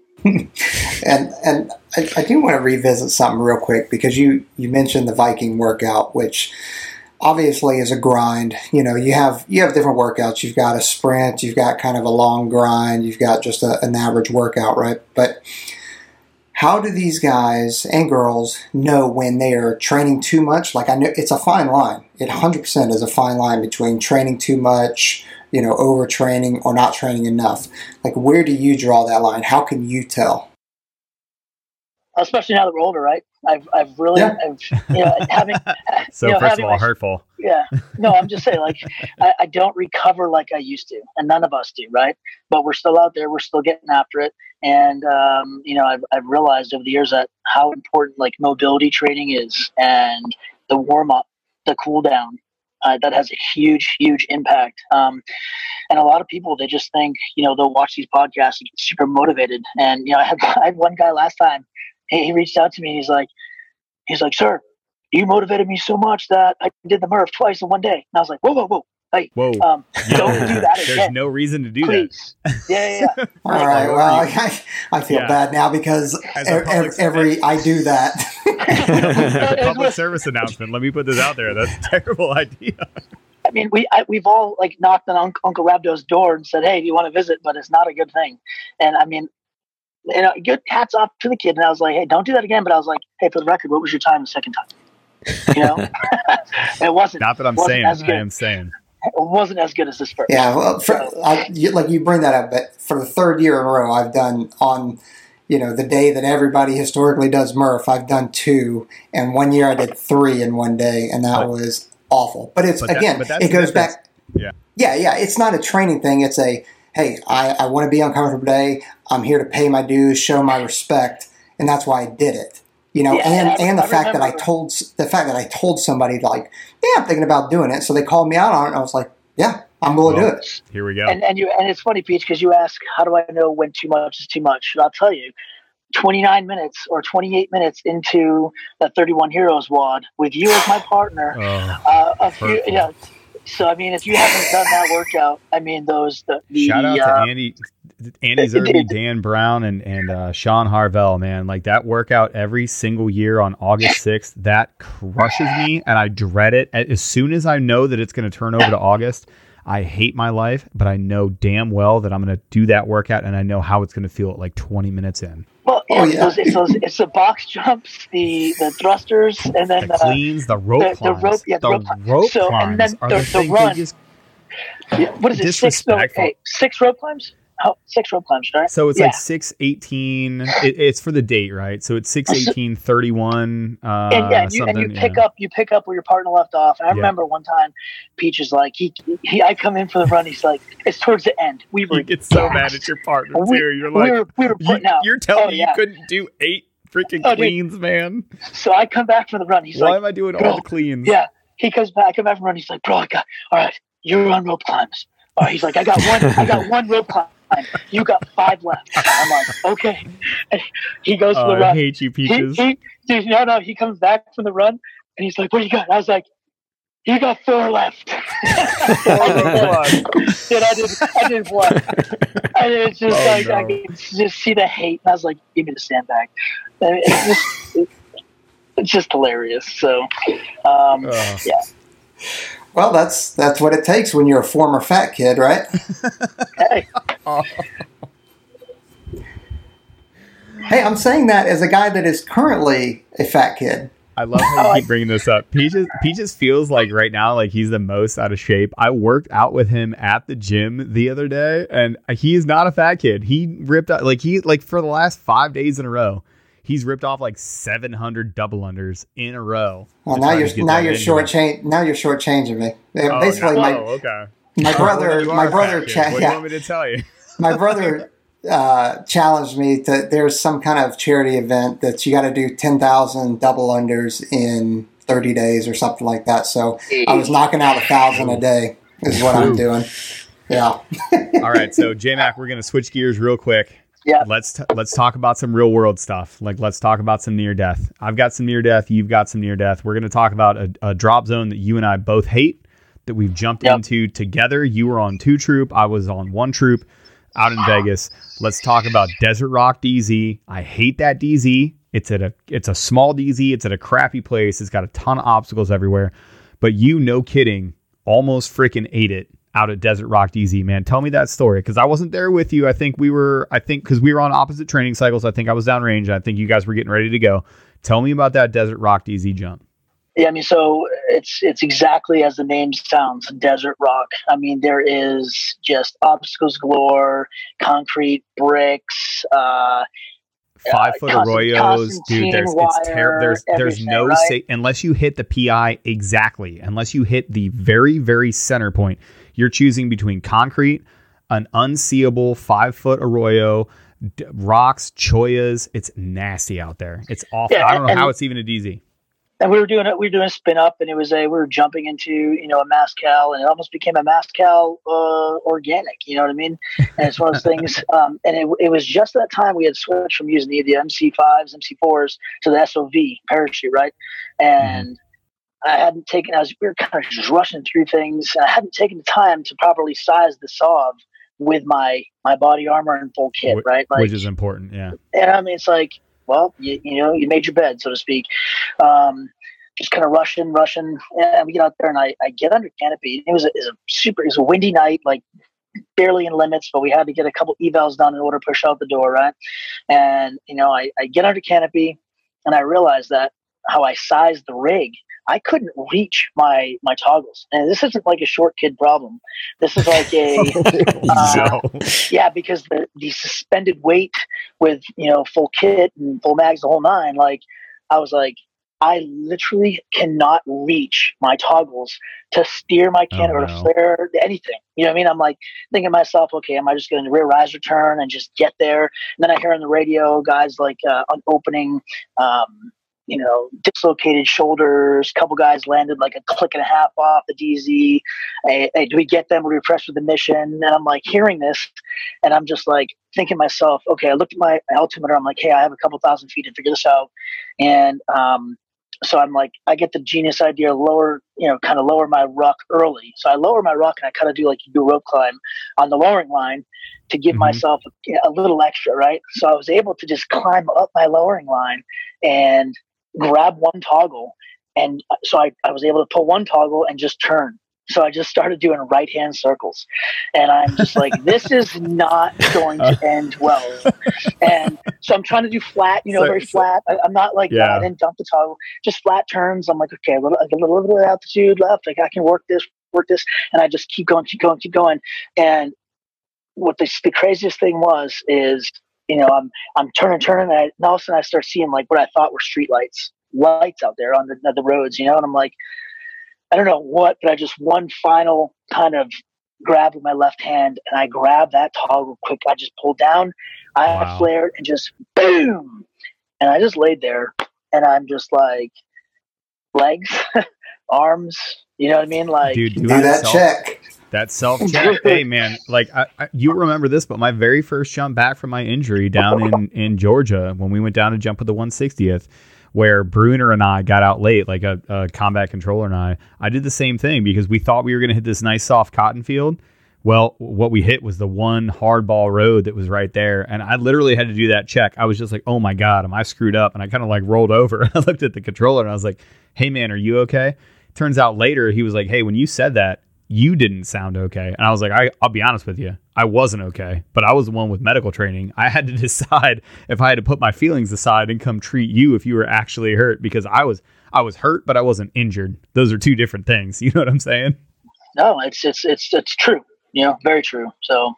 And and I, I do want to revisit something real quick, because you, you mentioned the Viking workout, which obviously is a grind. You know, you have you have different workouts. You've got a sprint, you've got kind of a long grind, you've got just a, an average workout, right? But how do these guys and girls know when they are training too much? Like, I know it's a fine line. It one hundred percent is a fine line between training too much, you know, overtraining or not training enough? Like, where do you draw that line? How can you tell? Especially now that we're older, right? I've, I've really, Yeah. I've, you know, having, So you know, first having of all, my- hurtful. Yeah. No, I'm just saying, like, I, I don't recover like I used to, and none of us do, right? But we're still out there. We're still getting after it. And, um, you know, I've, I've realized over the years that how important, like, mobility training is, and the warm-up, the cool-down. Uh, that has a huge, huge impact. Um, and a lot of people, they just think, you know, they'll watch these podcasts and get super motivated. And, you know, I had, I had one guy last time, he, he reached out to me and he's like, he's like, sir, you motivated me so much that I did the Murph twice in one day. And I was like, whoa, whoa, whoa. Hey, Whoa. um, don't do that There's again. no reason to do Please. Yeah, yeah, yeah. All right. Well, I, I feel Yeah. bad now because As a every, public every I do that. Public service announcement. Let me put this out there. That's a terrible idea. I mean, we I, we've all like knocked on Uncle, Uncle Rabdo's door and said, "Hey, do you want to visit?" But it's not a good thing. And I mean, you know, good hats off to the kid. And I was like, "Hey, don't do that again." But I was like, "Hey, for the record, what was your time the second time?" You know, it wasn't. Not that I'm wasn't saying. as I good. am saying. It wasn't as good as this first. Yeah, well, for, I, you, like you bring that up, but for the third year in a row, I've done on, you know, the day that everybody historically does Murph, I've done two, and one year I did three in one day, and that But- was awful. But it's But that- again, but that's it the goes difference. back. Yeah. Yeah, yeah. It's not a training thing. It's a hey, I, I want to be uncomfortable today. I'm here to pay my dues, show my respect, and that's why I did it. You know, Yeah, and, and I- and the I fact that I remember- told the fact that I told somebody like, yeah, I'm thinking about doing it. So they called me out on it, and I was like, yeah, I'm willing Well, to do it. Here we go. And and you and it's funny, Peach, because you ask, how do I know when too much is too much? And I'll tell you, twenty-nine minutes or twenty-eight minutes into the thirty-one Heroes W O D with you as my partner, Oh, uh, a few, hurtful. yeah. So I mean, if you haven't done that workout, I mean, those the, the shout out uh, to Andy, Andy Zerby, Dan Brown, and and uh, Sean Harvell. Man, like that workout every single year on August sixth, that crushes me, and I dread it. As soon as I know that it's going to turn over to August, I hate my life, but I know damn well that I'm going to do that workout, and I know how it's going to feel at like twenty minutes in. well, Oh, it's, yeah. those, it's, those, it's the box jumps, the the thrusters, and then The uh, cleans, the rope the- the climbs, rope- yeah, the the rope climb. rope So, and climbs then are the- the, the thing run. they just yeah, what is it? Six, no, disrespectful. hey, six rope climbs. Oh, six rope climbs, right? So it's yeah. like six eighteen. It, it's for the date, right? So it's six eighteen thirty one. Uh, and yeah, and you, and you something, pick yeah. up you pick up where your partner left off. And I Yeah. remember one time, Peach is like, he, he I come in for the run. He's like, it's towards the end. We were You get so gassed. mad at your partner We- too. You're we like, were we were you, putting out. you're telling Oh, me yeah. you couldn't do eight freaking Oh, dude. cleans, man. So I come back from the run. He's Why like, am I doing bro, all the cleans? yeah. He comes back. I come back from the run. He's like, bro, I got all right. You're on rope climbs. All right. He's like, I got one. I got one rope climb. You got five left. I'm like, okay. And he goes Oh, for the I run. hate you, He, Peaches. he, dude, no, no. He comes back from the run and he's like, what do you got? I was like, you got four left. I did, dude, I did, I did one. And it's just Oh, like, no. I could just see the hate. And I was like, give me the sandbag. And it's just, it, it's just hilarious. So, um, Oh. yeah. Well, that's that's what it takes when you're a former fat kid, right? Hey, Hey, I'm saying that as a guy that is currently a fat kid. I love how you keep bringing this up. Peaches, Peaches feels like right now, like he's the most out of shape. I worked out with him at the gym the other day, and he is not a fat kid. He ripped out like he like for the last five days in a row, he's ripped off like seven hundred double unders in a row. Well, to now try to you're get now that you're in short there. change. Now you're shortchanging me. Oh, Basically, no. my Oh, okay. my brother You are my a brother fat kid. cha- What do you yeah, want me to tell you? my brother uh, challenged me to. There's some kind of charity event that you got to do ten thousand double unders in thirty days or something like that. So I was knocking out a thousand a day. Is what I'm doing. Yeah. All right, so J-Mac, we're gonna switch gears real quick. Yeah. Let's t- let's talk about some real world stuff. Like let's talk about some near death. I've got some near death. You've got some near death. We're gonna talk about a, a drop zone that you and I both hate that we've jumped Yep. into together. You were on two troop. I was on one troop out in Vegas. Let's talk about Desert Rock D Z. I hate that D Z. It's at a it's a small D Z. It's at a crappy place. It's got a ton of obstacles everywhere. But you, no kidding, almost freaking ate it out at Desert Rock D Z, man. Tell me that story, because I wasn't there with you. I think we were, I think, because we were on opposite training cycles. I think I was downrange. I think you guys were getting ready to go. Tell me about that Desert Rock D Z jump. Yeah, I mean, so it's it's exactly as the name sounds, desert rock. I mean, there is just obstacles galore, concrete, bricks, uh, five foot uh, arroyos, dude. There's it's ter- there's there's no right? sa- unless you hit the P I exactly, unless you hit the very very center point. You're choosing between concrete, an unseeable five foot arroyo, d- rocks, choyas. It's nasty out there. It's awful. Yeah, I don't know and, how it's even a D Z. And we were doing it. We were doing a spin up, and it was a we were jumping into you know a Mascal, and it almost became a Mascal uh, organic. You know what I mean? And it's one of those things. Um, and it, it was just that time we had switched from using the, the M C fives, M C fours to the S O V parachute, right? And mm-hmm. I hadn't taken. I was we were kind of just rushing through things, and I hadn't taken the time to properly size the S O V with my my body armor and full kit, Wh- right? Like, which is important, yeah. And I mean, it's like. Well, you, you know, you made your bed, so to speak. Um, just kind of rushing, rushing. And we get out there, and I, I get under canopy. It was, a, it was a super, it was a windy night, like barely in limits, but we had to get a couple evals done in order to push out the door, right? And, you know, I, I get under canopy, and I realized that how I sized the rig, I couldn't reach my my toggles. And this isn't like a short kid problem. This is like a uh, yeah, because the the suspended weight with you know full kit and full mags, the whole nine. Like I was like, I literally cannot reach my toggles to steer my can oh, or to no. flare anything. You know what I mean? I'm like thinking to myself, okay, am I just going to rear riser turn and just get there? And then I hear on the radio guys like uh, on opening. Um, you know, dislocated shoulders, a couple guys landed like a click and a half off the D Z. Hey, hey, do we get them? Are we impressed with the mission? And I'm like hearing this, and I'm just like thinking to myself, okay, I looked at my altimeter. I'm like, hey, I have a couple thousand feet to figure this out. And um, so I'm like, I get the genius idea, lower, you know, kind of lower my ruck early. So I lower my ruck, and I kind of do like you do a rope climb on the lowering line to give mm-hmm. myself a, a little extra, right? So I was able to just climb up my lowering line and grab one toggle, and so I, I was able to pull one toggle and just turn. So I just started doing right hand circles, and I'm just like, this is not going to end well. And so I'm trying to do flat, you know, so, very so, flat. I, I'm not like, yeah. no, I didn't dump the toggle, just flat turns. I'm like, okay, a little, a little bit of altitude left. Like I can work this, work this, and I just keep going, keep going, keep going. And what the, the craziest thing was is. You know, I'm I'm turning, turning, and, I, and all of a sudden I start seeing like what I thought were street lights, lights out there on the on the roads. You know, and I'm like, I don't know what, but I just one final kind of grab with my left hand, and I grabbed that toggle quick. I just pulled down, I wow. flared, and just boom, and I just laid there, and I'm just like, legs, arms. You know what I mean? Like, dude, do that self- check. That self check, hey man, like I, I, you remember this, but my very first jump back from my injury down in, in Georgia when we went down to jump with the one sixtieth, where Bruner and I got out late, like a, a combat controller and I, I did the same thing because we thought we were going to hit this nice soft cotton field. Well, what we hit was the one hardball road that was right there, and I literally had to do that check. I was just like, oh my god, am I screwed up? And I kind of like rolled over. I looked at the controller and I was like, hey man, are you okay? Turns out later he was like, hey, when you said that, you didn't sound okay. And I was like, I, I'll be honest with you. I wasn't okay, but I was the one with medical training. I had to decide if I had to put my feelings aside and come treat you if you were actually hurt, because I was, I was hurt, but I wasn't injured. Those are two different things. You know what I'm saying? No, it's, it's, it's, it's true. You know, very true. So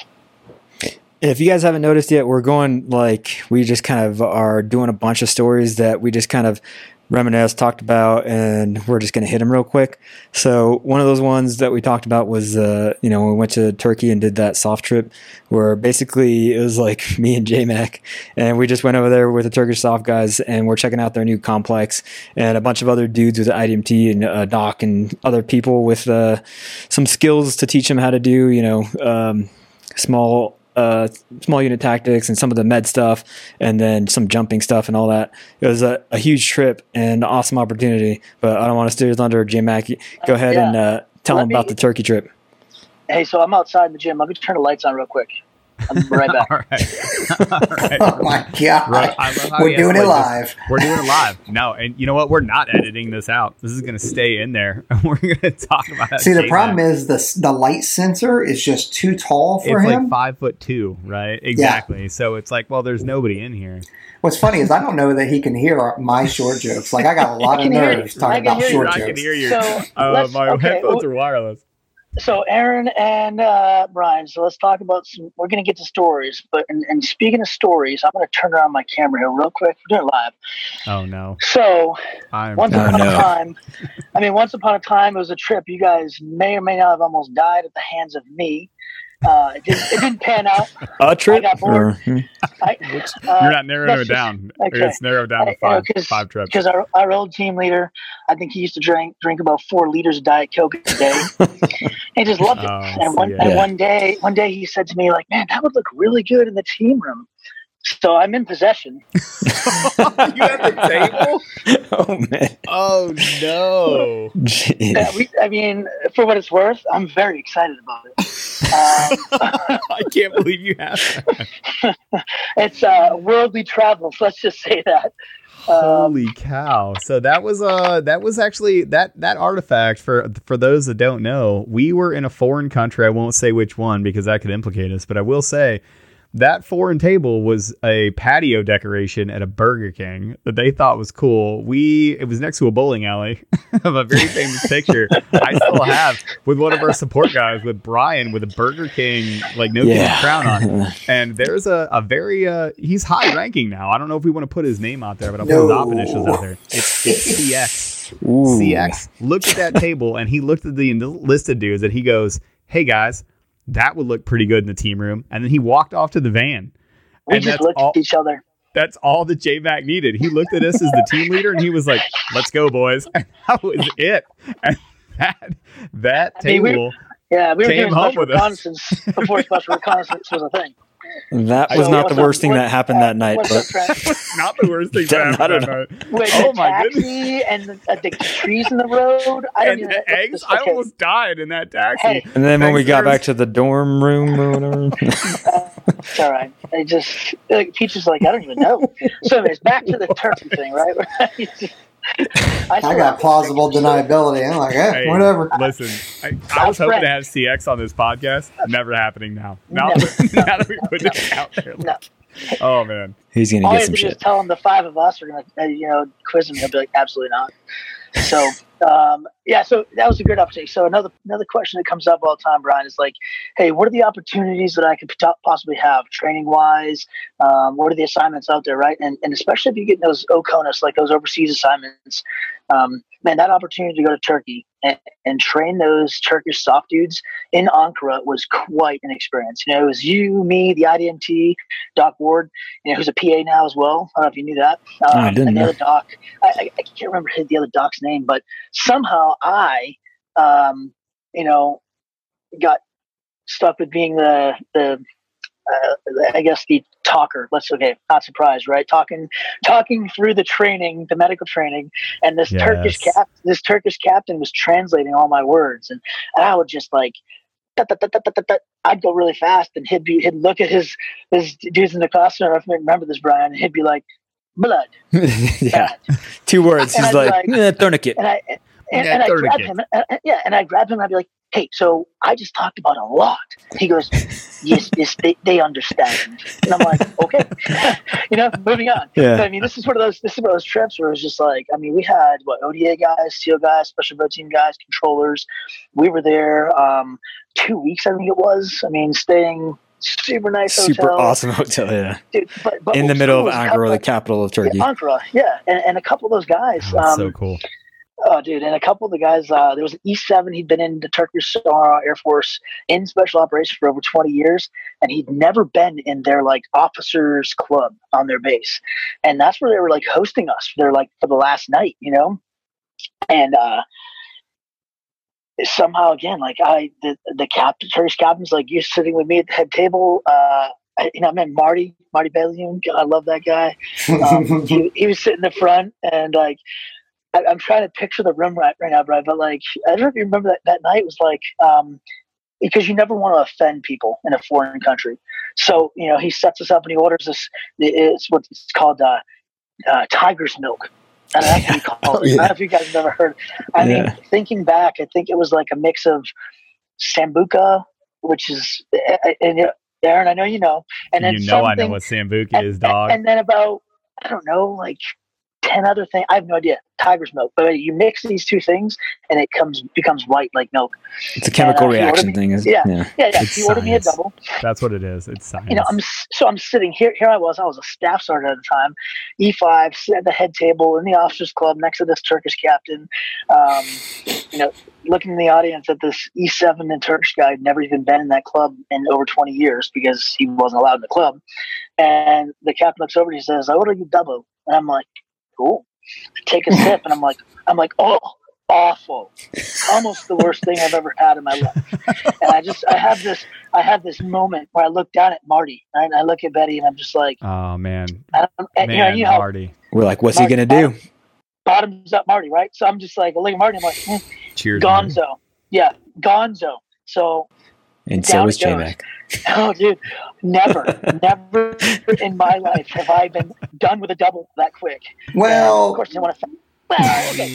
if you guys haven't noticed yet, we're going like, we just kind of are doing a bunch of stories that we just kind of reminisce, talked about, and we're just going to hit them real quick. So one of those ones that we talked about was, uh, you know, when we went to Turkey and did that soft trip where basically it was like me and J-Mac, and we just went over there with the Turkish soft guys, and we're checking out their new complex, and a bunch of other dudes with the I D M T and uh, Doc and other people with uh, some skills to teach them how to do, you know, um, small Uh, small unit tactics and some of the med stuff, and then some jumping stuff and all that. It was a, a huge trip and awesome opportunity, but I don't want to steer thunder. J-Mac, go ahead uh, yeah. and uh, tell Let them about me, the Turkey trip. Hey, so I'm outside in the gym. Let me turn the lights on real quick. I'll be right back. All right. All right. Oh my god, Right. I love how we're he doing it escalates live. this. We're doing it live. No, and you know what? We're not editing this out. This is going to stay in there. We're going to talk about it. See, the problem is the the light sensor is just too tall for it's him. like five foot two, right? Exactly. Yeah. So it's like, well, there's nobody in here. What's funny is I don't know that he can hear my short jokes. Like I got a lot of nerves talking about short I jokes. can hear you. So, uh, my okay, headphones well, are wireless. So Aaron and uh, Brian, so let's talk about some, we're going to get to stories, but and, and speaking of stories, I'm going to turn around my camera here real quick. We're doing it live. Oh no. So I'm once oh, upon no. a time, I mean, once upon a time, it was a trip. You guys may or may not have almost died at the hands of me. Uh, it, didn't, it didn't pan out. A trip? I got bored. Or, I, uh, You're not narrowing it just, down. okay. It's narrowed down to I, five, cause, five trips. Because our, our old team leader, I think he used to drink drink about four liters of Diet Coke a day. He just loved it. Oh, and one yeah. and one day, one day he said to me, like, "Man, that would look really good in the team room." So I'm in possession. You have the table? oh man. Oh no. Jeez. Yeah, we, I mean, for what it's worth, I'm very excited about it. Um, I can't believe you have that. it's uh, worldly travel. Let's just say that. Um, Holy cow. So that was uh that was actually that that artifact for for those that don't know, we were in a foreign country. I won't say which one because that could implicate us, but I will say that foreign table was a patio decoration at a Burger King that they thought was cool. We it was next to a bowling alley of a very famous picture I still have with one of our support guys with Brian with a Burger King like no Yeah. kidding crown on. And there's a, a very uh he's high ranking now. I don't know if we want to put his name out there, but I'll No. put his op initials out there. It's, it's C X. Ooh. C X looked at that table and he looked at the listed dudes and he goes, "Hey guys, that would look pretty good in the team room." And then he walked off to the van. we And just that's looked all, at each other. that's all that J-Mac needed. He looked at us as the team leader and he was like, "Let's go, boys." And that was it. And that, that I mean, we- table, Yeah, we were Came doing home special with us. reconnaissance before special reconnaissance was a thing. That I was know, not what's the worst up- thing what- that happened that night, what's but up, Trent? not the worst thing that Not happened at all. that night. With Oh the my taxi and the, uh, the trees in the road. I don't And even the eggs, I okay. almost died in that taxi. Hey. and then when we Thanks, got Ernst. back to the dorm room or whatever. It's all right. I just like Peach is like I don't even know. So anyways, back to the turkey thing, right? I, I got plausible deniability. I'm like, eh, Hey, whatever. Listen, I, I was hoping to have C X on this podcast. Never happening now. Now, No. now that we put this out there. No. Oh, man. He's gonna All you get have some to do is shit. tell him the five of us are gonna, uh, you know, quiz him. He'll be like, absolutely not. So, um, yeah, so that was a good opportunity. So another another question that comes up all the time, Brian, is like, hey, what are the opportunities that I could pot- possibly have training wise? Um, what are the assignments out there, right? And and especially if you get those O C O N U S, like those overseas assignments, um, man, that opportunity to go to Turkey and, and train those Turkish soft dudes in Ankara was quite an experience. You know, it was you, me, the I D M T, Doc Ward, you know, who's a P A now as well. I don't know if you knew that. Um, Oh, I didn't and the know. other doc, I, I, I can't remember the other doc's name, but somehow I, um, you know, got stuck with being the the uh, I guess the talker. Let's okay, not surprised, right? Talking talking through the training, the medical training, and this Yes. Turkish cap, this Turkish captain was translating all my words, and, and I would just like. Tut, tut, tut, tut, tut, tut. I'd go really fast, and he'd be he'd look at his his dudes in the classroom. I don't know if you remember this, Brian. And he'd be like, "Blood." yeah, bad." two words. And He's I'd be like, like- eh, tourniquet. And I and, Yeah, and I grab tourniquet. him, and, and- yeah, and I grab him, and I'd be like, "Hey, so I just talked about a lot." He goes, "Yes, yes, they, they understand." And I'm like, "Okay," you know, moving on. Yeah. So, I mean, this is one of those. This is one of those trips where it was just like, I mean, we had what O D A guys, SEAL guys, special road team guys, controllers. We were there um, two weeks, I think it was. I mean, staying super nice Super hotel, awesome hotel. Yeah, dude, but, but in the what middle of was a Ankara, couple- the capital of Turkey. Yeah, Ankara, yeah, and, and a couple of those guys. Oh, that's um, so cool. Oh, dude, and a couple of the guys, uh, there was an E seven. He'd been in the Turkish uh, Air Force in special operations for over twenty years, and he'd never been in their like officers club on their base. And that's where they were like hosting us. They're like for the last night, you know? And uh, somehow, again, like I, the, the captain, Turkish captain's like, you sitting with me at the head table. Uh, I, you know, I met Marty, Marty Belium. I love that guy. Um, he, he was sitting in the front, and like, I, I'm trying to picture the room right, right now, Brian, but like, I don't know if you remember that, that night was like, um, because you never want to offend people in a foreign country. So, you know, he sets us up and he orders this. It's what it's called uh, uh, tiger's milk. And that's what he calls Oh, it. yeah. I don't know if you guys have ever heard. I Yeah. mean, thinking back, I think it was like a mix of Sambuca, which is, and uh, Aaron, I know you know. And then You know I know something- what Sambuca and, is, dog. And then about, I don't know, like ten other things. I have no idea. Tiger's milk. But you mix these two things and it comes becomes white like milk. It's a chemical And, uh, if you order reaction me- thing. Is, Yeah. yeah. Yeah, yeah. It's He ordered me a science. double. That's what it is. It's science. You know, I'm s- so I'm sitting here. Here I was. I was a staff sergeant at the time. E five, sitting at the head table in the officers' club next to this Turkish captain. Um, you know, looking in the audience at this E seven and Turkish guy who'd never even been in that club in over twenty years because he wasn't allowed in the club. And the captain looks over and he says, "I order you double." And I'm like, "Cool." I take a sip and I'm like, I'm like, "Oh, awful." Almost the worst thing I've ever had in my life. And I just, I have this, I have this moment where I look down at Marty and I look at Betty and I'm just like, oh man, I don't, and, you know, man, you know how Marty. We're like, what's he Marty- going to do? bottoms up Marty, right? So I'm just like, I look at Marty, I'm like, hmm, Cheers, Marty. Gonzo. Yeah, Gonzo. So, And so down was it goes. J-Mac. oh, dude, never, never in my life have I been done with a double that quick. And Well, of course, they want to. Well, okay.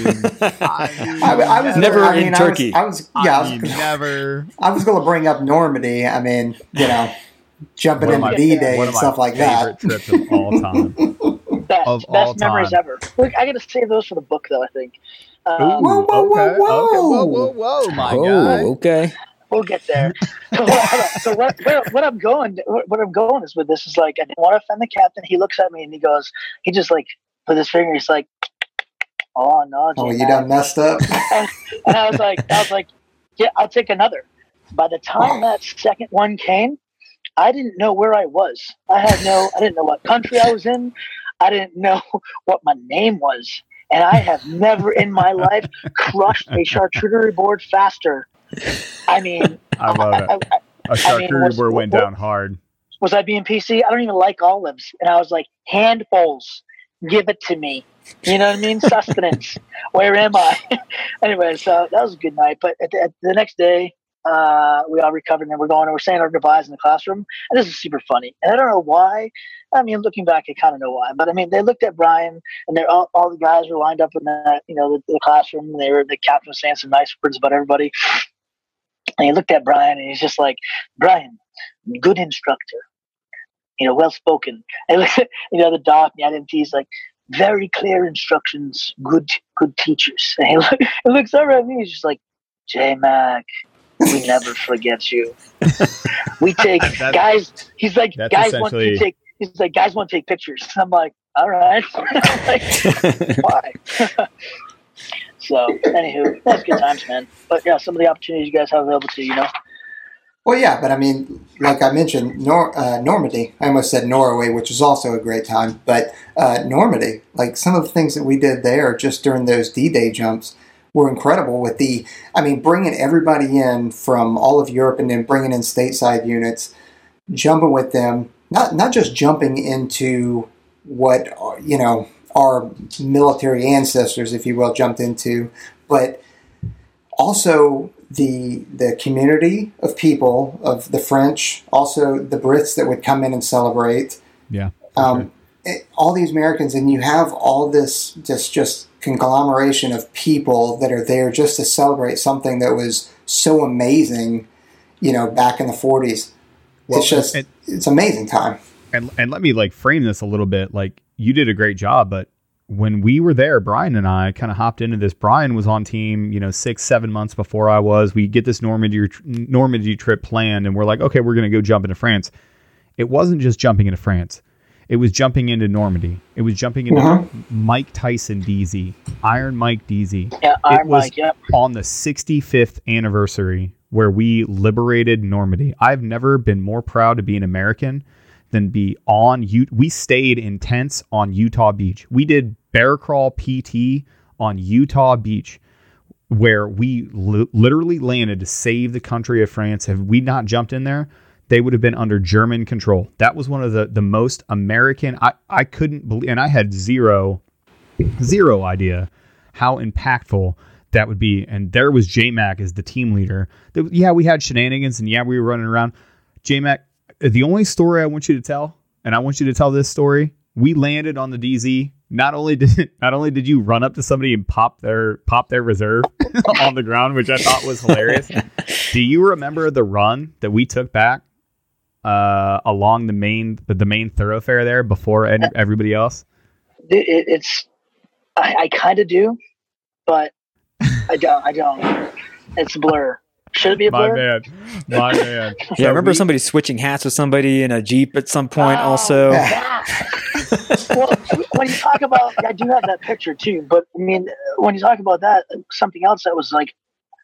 I, I was Never I in mean, Turkey. I was, I was yeah, I I was, mean, never. I was going to bring up Normandy. I mean, you know, jumping One of into my- D-Day one and of my stuff like that. favorite trips of all time. Best, Of best all memories time. ever. Look, I got to save those for the book, though. I think. Um, Whoa, whoa, whoa, okay, whoa. okay, whoa, whoa, whoa, my oh, guy. okay. We'll get there. So, what, so what, where, what I'm going, what, what I'm going is with this is like I didn't want to offend the captain. He looks at me and he goes, he just like with his finger, he's like, "Oh no, Oh, J-Mac." you done messed up? And, and I was like, I was like, yeah, I'll take another. By the time that second one came, I didn't know where I was. I had no, I didn't know what country I was in. I didn't know what my name was. And I have never in my life crushed a charcuterie board faster. I mean, I love it. I, I, A I mean, charcuterie was- board went what- down hard. was I being P C? I don't even like olives. And I was like, handfuls, give it to me. You know what I mean? Sustenance. Where am I? Anyway, so that was a good night. But at the, at the next day, uh, we all recovered and we're going and we're saying our goodbyes in the classroom. And this is super funny. And I don't know why. I mean, looking back, I kind of know why. But I mean, they looked at Brian and they're all, all the guys were lined up in that, you know, the, the classroom. And they were, the captain was saying some nice words about everybody. And he looked at Brian and he's just like, "Brian, good instructor. You know, well spoken." And look at, you know, the doc, the I M T's like, "Very clear instructions, good good teachers." And he, look, he looks over at me, he's just like, "J-Mac, we never forget you. We take That's- guys." He's like, that's "Guys want to essentially- take." He's like, "Guys want to take pictures." And I'm like, "All right." I'm like, why? So, anywho, that's good times, man. But yeah, some of the opportunities you guys have available to you, you know. Well, yeah, but I mean, like I mentioned, Nor- uh, Normandy. I almost said Norway, which was also a great time. But uh, Normandy, like some of the things that we did there just during those D-Day jumps were incredible with the, I mean, bringing everybody in from all of Europe and then bringing in stateside units, jumping with them, not not just jumping into what, you know, our military ancestors, if you will, jumped into, but also the the community of people, of the French, also the Brits that would come in and celebrate. Yeah. Um, it- all these Americans, and you have all this just just conglomeration of people that are there just to celebrate something that was so amazing, you know, back in the forties. Well, it's just, and- it's an amazing time. And and let me like frame this a little bit. Like you did a great job, but when we were there, Brian and I kind of hopped into this. Brian was on team, you know, six, seven months before I was. We get this Normandy Normandy trip planned, and we're like, okay, we're going to go jump into France. It wasn't just jumping into France. It was jumping into Normandy. It was jumping into Mhm. Mike Tyson D Z, Iron Mike D Z. Yeah, It Iron was Mike, yeah. on the sixty-fifth anniversary where we liberated Normandy. I've never been more proud to be an American than be on U. We stayed in tents on Utah Beach. We did bear crawl P T on Utah Beach, where we li- literally landed to save the country of France. Have we not jumped in there, they would have been under German control. That was one of the, the most American. I, I couldn't believe, and I had zero, zero idea how impactful that would be, and there was J-Mac as the team leader. There, yeah, we had shenanigans, and yeah, we were running around. J-Mac, the only story I want you to tell, and I want you to tell this story, we landed on the D Z. Not only did not only did you run up to somebody and pop their pop their reserve on the ground, which I thought was hilarious. Do you remember the run that we took back uh, along the main the main thoroughfare there before any, everybody else? It, it, it's I, I kind of do, but I don't. I don't. It's a blur. Should it be a My blur? man, my man. Yeah, So I remember we- somebody switching hats with somebody in a Jeep at some point Oh, also. that. Well, when you talk about, I do have that picture too, but I mean, when you talk about that, something else that was like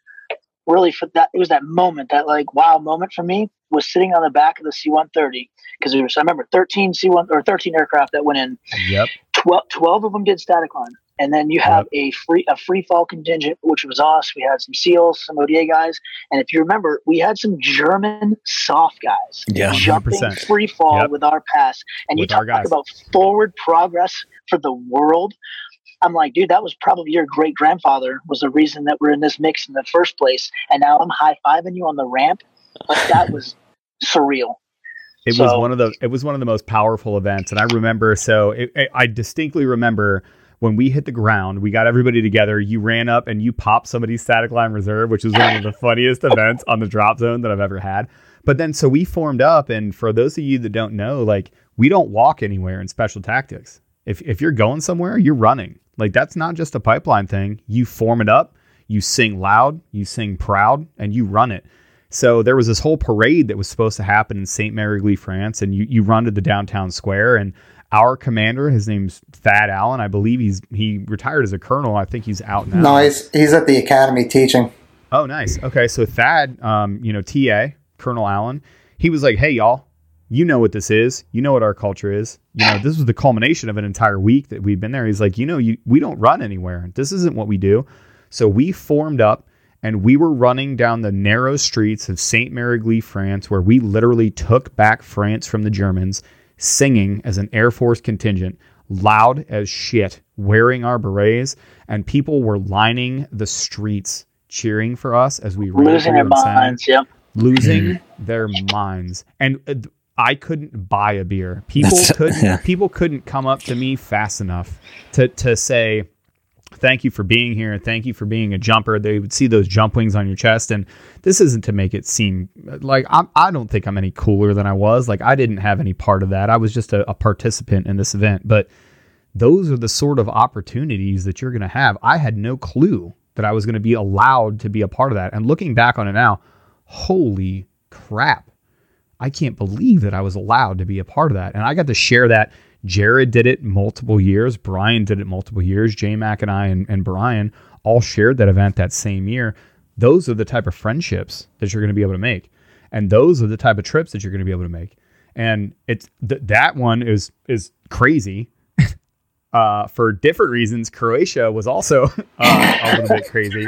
really for that, it was that moment, that like wow moment for me was sitting on the back of the C one thirty because there was, I remember thirteen C one or thirteen aircraft that went in. Yep. twelve, twelve of them did static line. And then you have Yep. a free a free fall contingent, which was us. We had some SEALs, some O D A guys, and if you remember, we had some German soft guys Yeah, jumping one hundred percent. free fall Yep. with our pass. And With you our talk guys. about forward progress for the world. I'm like, dude, that was probably your great grandfather was the reason that we're in this mix in the first place. And now I'm high fiving you on the ramp. Like that was surreal. It was So- one of the it was one of the most powerful events, and I remember. So it, it- I distinctly remember when we hit the ground. We got everybody together. You ran up and you popped somebody's static line reserve, which was one of the funniest events on the drop zone that I've ever had. But then so we formed up, and for those of you that don't know, like we don't walk anywhere in special tactics. If if you're going somewhere, you're running. Like that's not just a pipeline thing. You form it up, you sing loud, you sing proud, and you run it. So there was this whole parade that was supposed to happen in Saint Mary, France, and you, you run to the downtown square, and our commander, his name's Thad Allen. I believe he's he retired as a colonel. I think he's out now. No, he's he's at the academy teaching. Oh, nice. Okay, so Thad, um, you know, T A, Colonel Allen, he was like, hey, y'all, you know what this is. You know what our culture is. You know, this was the culmination of an entire week that we've been there. He's like, you know, you, we don't run anywhere. This isn't what we do. So we formed up, and we were running down the narrow streets of Saint Mary, France, where we literally took back France from the Germans, singing as an Air Force contingent, loud as shit, wearing our berets, and people were lining the streets cheering for us as we ran Losing through their and sang, minds. Yep. losing their minds. And uh, I couldn't buy a beer. People That's- couldn't. yeah. People couldn't come up to me fast enough to to say, thank you for being here. Thank you for being a jumper. They would see those jump wings on your chest. And this isn't to make it seem like I'm, I don't think I'm any cooler than I was. Like I didn't have any part of that. I was just a, a participant in this event. But those are the sort of opportunities that you're going to have. I had no clue that I was going to be allowed to be a part of that. And looking back on it now, holy crap. I can't believe that I was allowed to be a part of that. And I got to share that. Jared did it multiple years. Brian did it multiple years. J-Mac and I and, and Brian all shared that event that same year. Those are the type of friendships that you're going to be able to make. And those are the type of trips that you're going to be able to make. And it's th- that one is is crazy. uh, for different reasons, Croatia was also uh, a little bit crazy.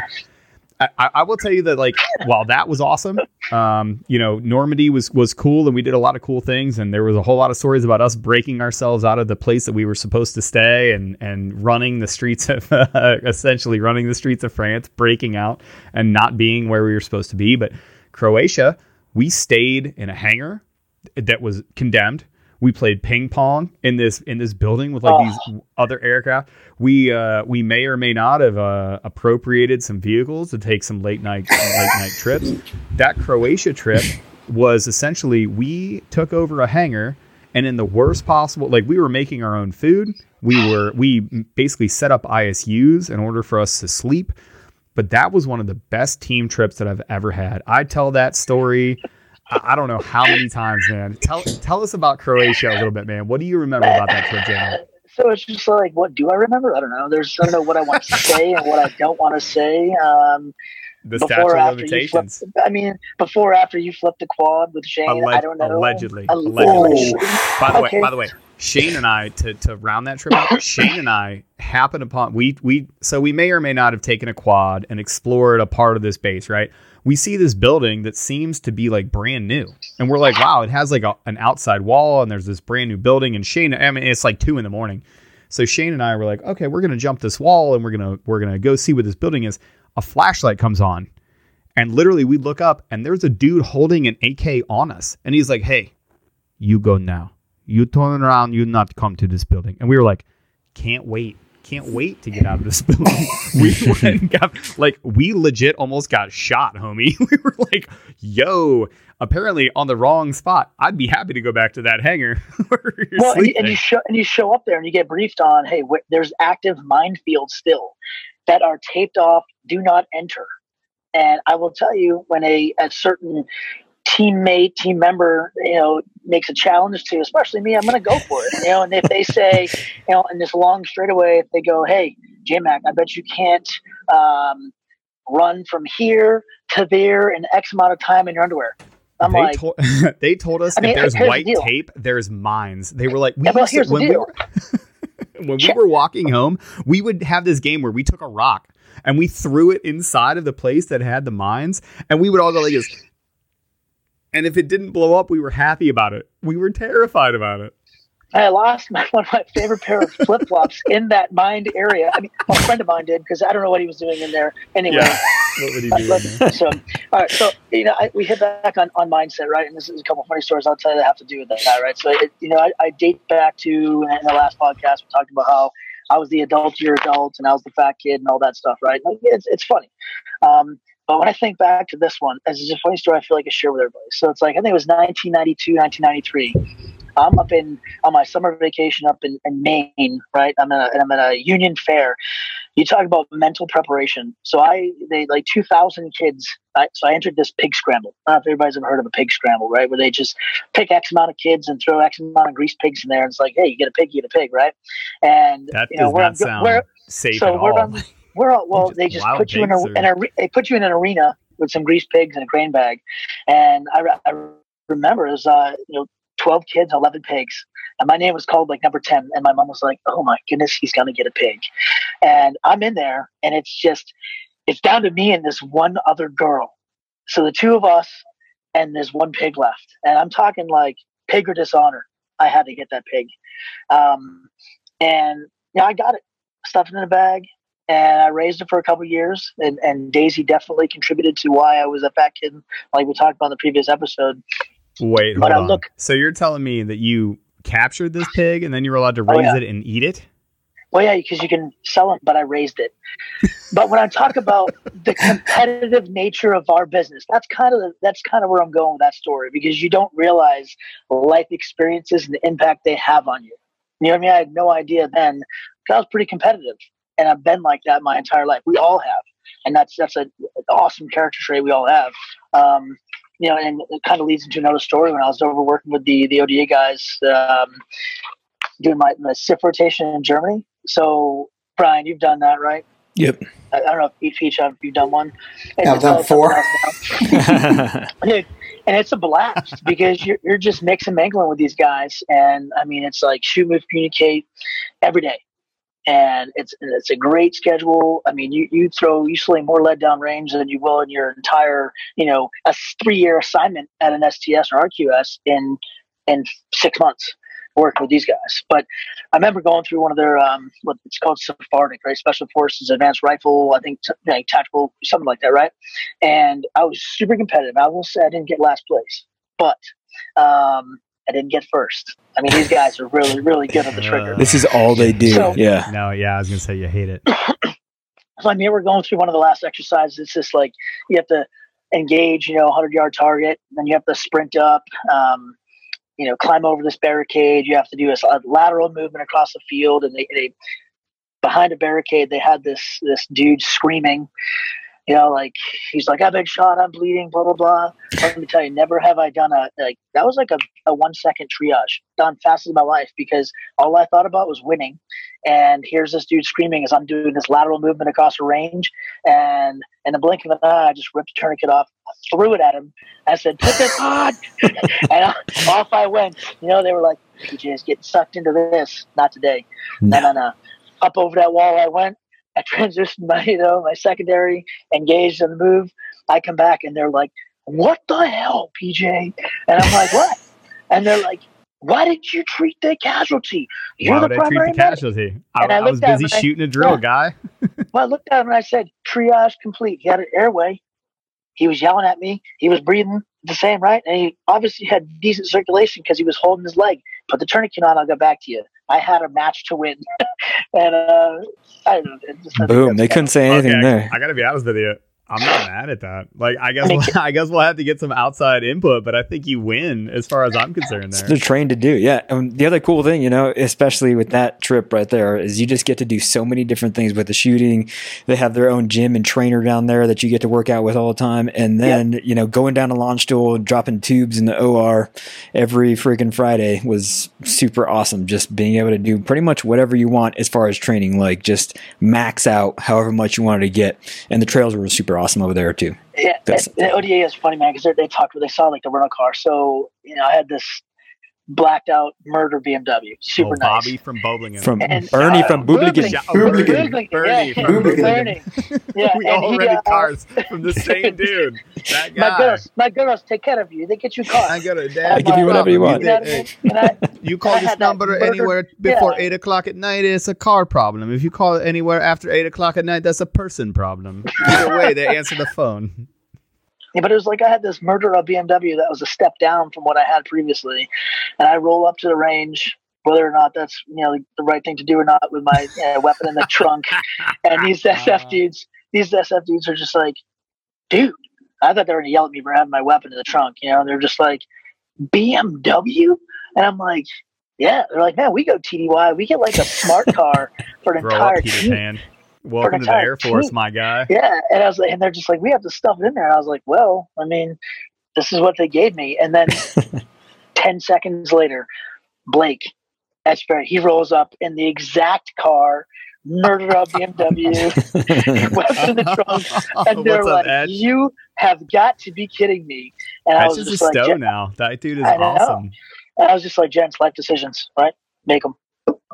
I, I will tell you that, like, while that was awesome, um, you know, Normandy was was cool, and we did a lot of cool things, and there was a whole lot of stories about us breaking ourselves out of the place that we were supposed to stay, and and running the streets of, uh, essentially running the streets of France, breaking out, and not being where we were supposed to be. But Croatia, we stayed in a hangar that was condemned. We played ping pong in this in this building with like Oh. these other aircraft. We uh, we may or may not have uh, appropriated some vehicles to take some late night late night trips. That Croatia trip was essentially we took over a hangar, and in the worst possible, like we were making our own food. We were we basically set up I S Us in order for us to sleep. But that was one of the best team trips that I've ever had. I tell that story. I don't know how many times, man. Tell tell us about Croatia a little bit, man. What do you remember about that trip, Jamie? So it's just like, what do I remember? I don't know. There's, I don't know what I want to say and what I don't want to say. Um, The before statute or of after you flip, limitations. I mean, before or after you flip the quad with Shane, Alleg- I don't know. allegedly. Al- Allegedly. By the Okay. way, by the way, Shane and I to to round that trip out, Shane and I happened upon we we so we may or may not have taken a quad and explored a part of this base, right? We see this building that seems to be like brand new, and we're like, wow, it has like a, an outside wall, and there's this brand new building. And Shane, I mean, it's like two in the morning, so Shane and I were like, okay, we're gonna jump this wall, and we're gonna we're gonna go see what this building is. a flashlight comes on. And literally we look up and there's a dude holding an A K on us. And he's like, hey, you go now. You turn around, you not come to this building. And we were like, can't wait. Can't wait to get out of this building. We went and got, like, we legit almost got shot, homie. We were like, yo, apparently on the wrong spot. I'd be happy to go back to that hangar. Where you're well, and you, sleeping. and, you show, and you show up there and you get briefed on, hey, wh- there's active minefields still that are taped off, do not enter. And I will tell you, when a, a certain teammate, team member, you know, makes a challenge to, especially me, I'm going to go for it. You know, and if they say, you know, in this long straightaway, if they go, hey, J-Mac, I bet you can't um, run from here to there in X amount of time in your underwear. I'm they, like, told, they told us I mean, if there's here's the white deal. tape, there's mines. They were like, we Yeah, well, used to- here's the when we deal. were, when we were walking home, we would have this game where we took a rock and we threw it inside of the place that had the mines, and we would all go like this. And if it didn't blow up, we were happy about it. We were terrified about it. I lost my, one of my favorite pair of flip flops in that mined area. I mean, well, a friend of mine did, because I don't know what he was doing in there anyway. Yeah. What would he do? in there? So, all right. So, you know, I, we hit back on, on mindset, right? And this is a couple of funny stories I'll tell you that have to do with that guy, right? So, it, you know, I, I date back to in the last podcast, we talked about how I was the adult year adult and I was the fat kid and all that stuff, right? Like, it's it's funny. Um, but when I think back to this one, this is a funny story I feel like I share with everybody. So it's like, I think it was nineteen ninety-two, nineteen ninety-three. I'm up in on my summer vacation up in, in Maine, right? I'm in a, I'm at a Union Fair. You talk about mental preparation. So I, they like two thousand kids. I, so I entered this pig scramble. I don't know if everybody's ever heard of a pig scramble, right? Where they just pick X amount of kids and throw X amount of grease pigs in there. And it's like, hey, you get a pig, you get a pig, right? And That you know, does where not I'm go- sound where- safe so at we're all. on- We're all, well, Just they just wild put you in a, pigs or- an are- they put you in an arena with some grease pigs and a grain bag. And I, re- I remember it was, uh, you know, twelve kids, eleven pigs. And my name was called like number ten. And my mom was like, oh my goodness, he's going to get a pig. And I'm in there and it's just, it's down to me and this one other girl. So the two of us and there's one pig left. And I'm talking like pig or dishonor. I had to get that pig. Um, and yeah, I got it. Stuffed it in a bag. And I raised it for a couple of years, and, and Daisy definitely contributed to why I was a fat kid, like we talked about in the previous episode. Wait, But hold I on. look- So you're telling me that you captured this pig and then you were allowed to Oh, raise yeah. it and eat it? Well, yeah, because you can sell it, but I raised it. But when I talk about the competitive nature of our business, that's kind of the, that's kind of where I'm going with that story, because you don't realize life experiences and the impact they have on you. You know what I mean? I had no idea then, because I was pretty competitive. And I've been like that my entire life. We all have, and that's that's a, an awesome character trait we all have. Um, you know, and it kind of leads into another story. When I was over working with the the O D A guys, um, doing my, my S I F rotation in Germany. So, Brian, you've done that, right? Yep. I, I don't know if each each of you've done one. And I've it's done called four. something else now. Dude, and it's a blast because you're you're just mixing mingling with these guys, and I mean, it's like shoot, move, communicate every day. And it's it's a great schedule. I mean, you, you throw usually more lead down range than you will in your entire, you know, a three year assignment at an S T S or R Q S in in six months working with these guys. But I remember going through one of their um, what it's called Sephardic, right? Special Forces Advanced Rifle, I think, t- like tactical, something like that, right? And I was super competitive. I will say I didn't get last place, but um, I didn't get first. I mean, these guys are really, really good at the trigger. This is all they do. So- yeah. No, yeah, I was going to say you hate it. So I mean, we're going through one of the last exercises. It's just like you have to engage, you know, a hundred yard target, then you have to sprint up, um, you know, climb over this barricade. You have to do a, a lateral movement across the field, and they, they behind a barricade they had this this dude screaming. You know, like he's like, I've been shot, I'm bleeding, blah blah blah. Let me tell you, never have I done a like that was like a, a one second triage done fast as my life, because all I thought about was winning. And here's this dude screaming as I'm doing this lateral movement across a range, and in the blink of an eye, I just ripped a tourniquet off, threw it at him. I said, "Put this on," and off I went. You know, they were like, "P J is getting sucked into this." Not today. No, no, no. Up over that wall I went. I transitioned my, you know, my secondary, engaged in the move. I come back and they're like, "What the hell, P J?" And I'm like, "What?" And they're like, why didn't you treat the casualty? You're Why the would I treat primary the medic." casualty? I, And I I was looked at him busy and I- shooting a drill, yeah. guy. Well, I looked at him and I said, "Triage complete." He had an airway. He was yelling at me. He was breathing the same, right? And he obviously had decent circulation because he was holding his leg. Put the tourniquet on. I'll go back to you. I had a match to win. and uh, I don't know. it Just, I think Boom. that's They kind couldn't of- say anything Okay, there. I gotta be honest with you. I'm not mad at that. Like, I guess I mean, we'll, I guess we'll have to get some outside input, but I think you win as far as I'm concerned. They're There, trained to do, yeah. And the other cool thing, you know, especially with that trip right there, is you just get to do so many different things with the shooting. They have their own gym and trainer down there that you get to work out with all the time. And then, you know, going down a launch stool, dropping tubes in the O R every freaking Friday was super awesome. Just being able to do pretty much whatever you want as far as training, like just max out however much you wanted to get. And the trails were super awesome over there too. Yeah, That's- and the O D A is funny, man, because they talked, they saw like the rental car. So, you know, I had this blacked out murder B M W, super oh, nice. Bobby from Boblingham. From And- Bernie uh, from Boobligin. Boobligin. Bernie, Boobligin, Bernie yeah, from Boobligin. Bernie. Yeah, we and all he, rented uh, cars from the same dude. That My guy. girls, my girls take care of you. They get you a car. I got a And dad. They give you whatever you want. You know what I mean? And I, You call I this had that number murder- anywhere before yeah. eight o'clock at night, it's a car problem. If you call it anywhere after eight o'clock at night, that's a person problem. Either way, they answer the phone. Yeah, but it was like I had this murder of B M W that was a step down from what I had previously, and I roll up to the range, whether or not that's you know the right thing to do or not, with my uh, weapon in the trunk, and these S F dudes, these S F dudes are just like, dude, I thought they were gonna yell at me for having my weapon in the trunk, you know, and they're just like, B M W, and I'm like, yeah, they're like, man, we go T D Y, we get like a smart car for an Grow entire up, Peter team. Pan. Welcome to the entire Air Force, team. my guy. Yeah, and I was like, and they're just like, we have to stuff it in there. And I was like, well, I mean, this is what they gave me. And then ten seconds later, Blake, Etchberry, he rolls up in the exact car, murdered up B M W, weapon in the trunk, and they're What's up, like, Etch? you have got to be kidding me. And I Etch was is a just like, stow Jen- now. That dude is I know. awesome. and I was just like, gents, life decisions, right? Make them.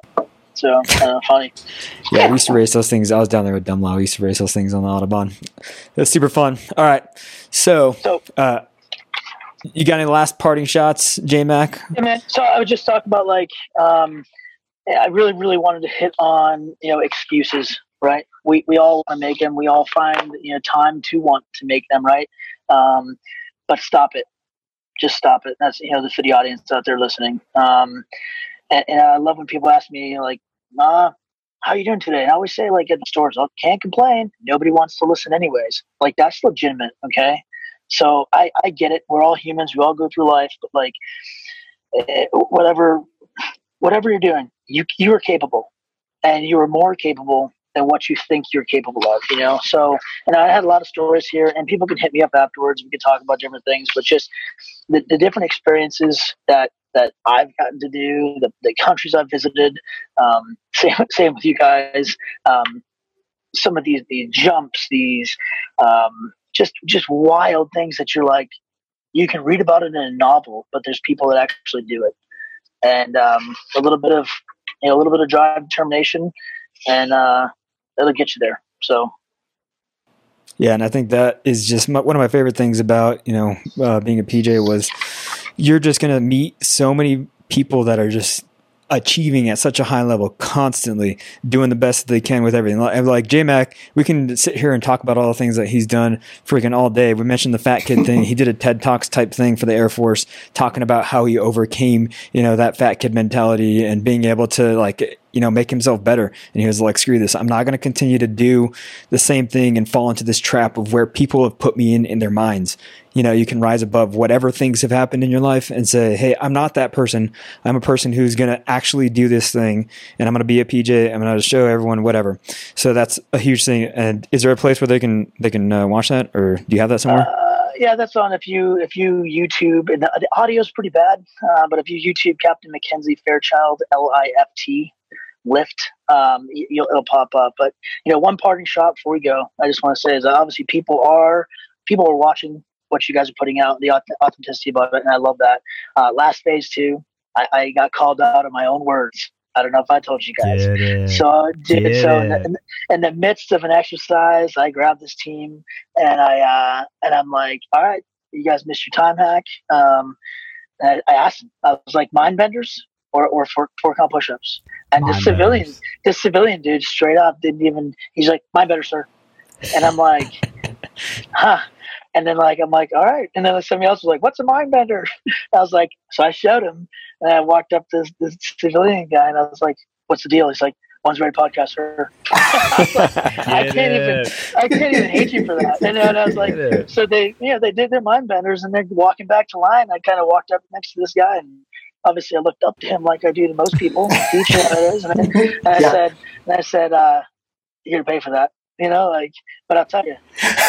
So uh, funny. Yeah, we used to race those things. I was down there with Dumlau. We used to race those things on the Autobahn. That's super fun. All right. So, So, uh, you got any last parting shots, J-Mac? yeah, man. So I would just talk about like, um, I really, really wanted to hit on, you know, excuses, right? We we all want to make them. We all find, you know, time to want to make them, right? Um, but stop it. Just stop it. That's, you know, the for the audience out there listening. Um, and, and I love when people ask me like, uh, how you doing today? And I always say like at the stores, I can't complain. Nobody wants to listen anyways. Like that's legitimate. Okay. So I, I get it. We're all humans. We all go through life, but like eh, whatever, whatever you're doing, you, you are capable, and you are more capable than what you think you're capable of, you know? So, and I had a lot of stories here, and people can hit me up afterwards. We can talk about different things, but just the, the different experiences that, that I've gotten to do, the, the countries I've visited, um, same, same with you guys. Um, some of these, these jumps, these, um, just, just wild things that you're like, you can read about it in a novel, but there's people that actually do it. And, um, a little bit of, you know, a little bit of drive, determination, and, uh, it'll get you there. So, Yeah, and I think that is just my, one of my favorite things about, you know, uh, being a P J was you're just going to meet so many people that are just achieving at such a high level constantly, doing the best that they can with everything. Like, like J-Mac, we can sit here and talk about all the things that he's done freaking all day. We mentioned the fat kid thing. He did a TED Talks type thing for the Air Force, talking about how he overcame, you know, that fat kid mentality and being able to like, you know, make himself better. And he was like, screw this. I'm not going to continue to do the same thing and fall into this trap of where people have put me in, in their minds. You know, you can rise above whatever things have happened in your life and say, hey, I'm not that person. I'm a person who's going to actually do this thing, and I'm going to be a P J. I'm going to show everyone whatever. So that's a huge thing. And is there a place where they can, they can uh, watch that, or do you have that somewhere? uh, yeah, that's on. If you, if you YouTube, and the, the audio is pretty bad, uh, but if you YouTube Captain Mackenzie Fairchild, L I F T, lift, um, you'll, it'll pop up. But, you know, one parting shot before we go, I just want to say is that obviously people are, people are watching what you guys are putting out, the authenticity about it, and I love that. Uh, last phase two, I, I got called out on my own words. I don't know if I told you guys. Get it. So, dude, Get so in it. the, in the midst of an exercise, I grabbed this team and I uh, and I'm like, all right, you guys missed your time hack. Um, And I, I asked him, I was like, mind benders or, or for four count push-ups? And the Mind civilian, benders. the civilian dude straight up didn't even, he's like, mind bender, sir. And I'm like, huh. And then like, I'm like, all right. And then somebody else was like, what's a mind bender? I was like, so I showed him and I walked up to this, this civilian guy and I was like, what's the deal? He's like, One's Ready podcast, sir. I, was like, I Get can't it. even, I can't even hate you for that. And then I was like, Get it. so they, you know, they did their mind benders and they're walking back to line. I kind of walked up next to this guy and obviously I looked up to him like I do to most people, teach him what it is. And I, and I Yeah. said, and I said, uh, you're gonna pay for that, you know, like, but I'll tell you,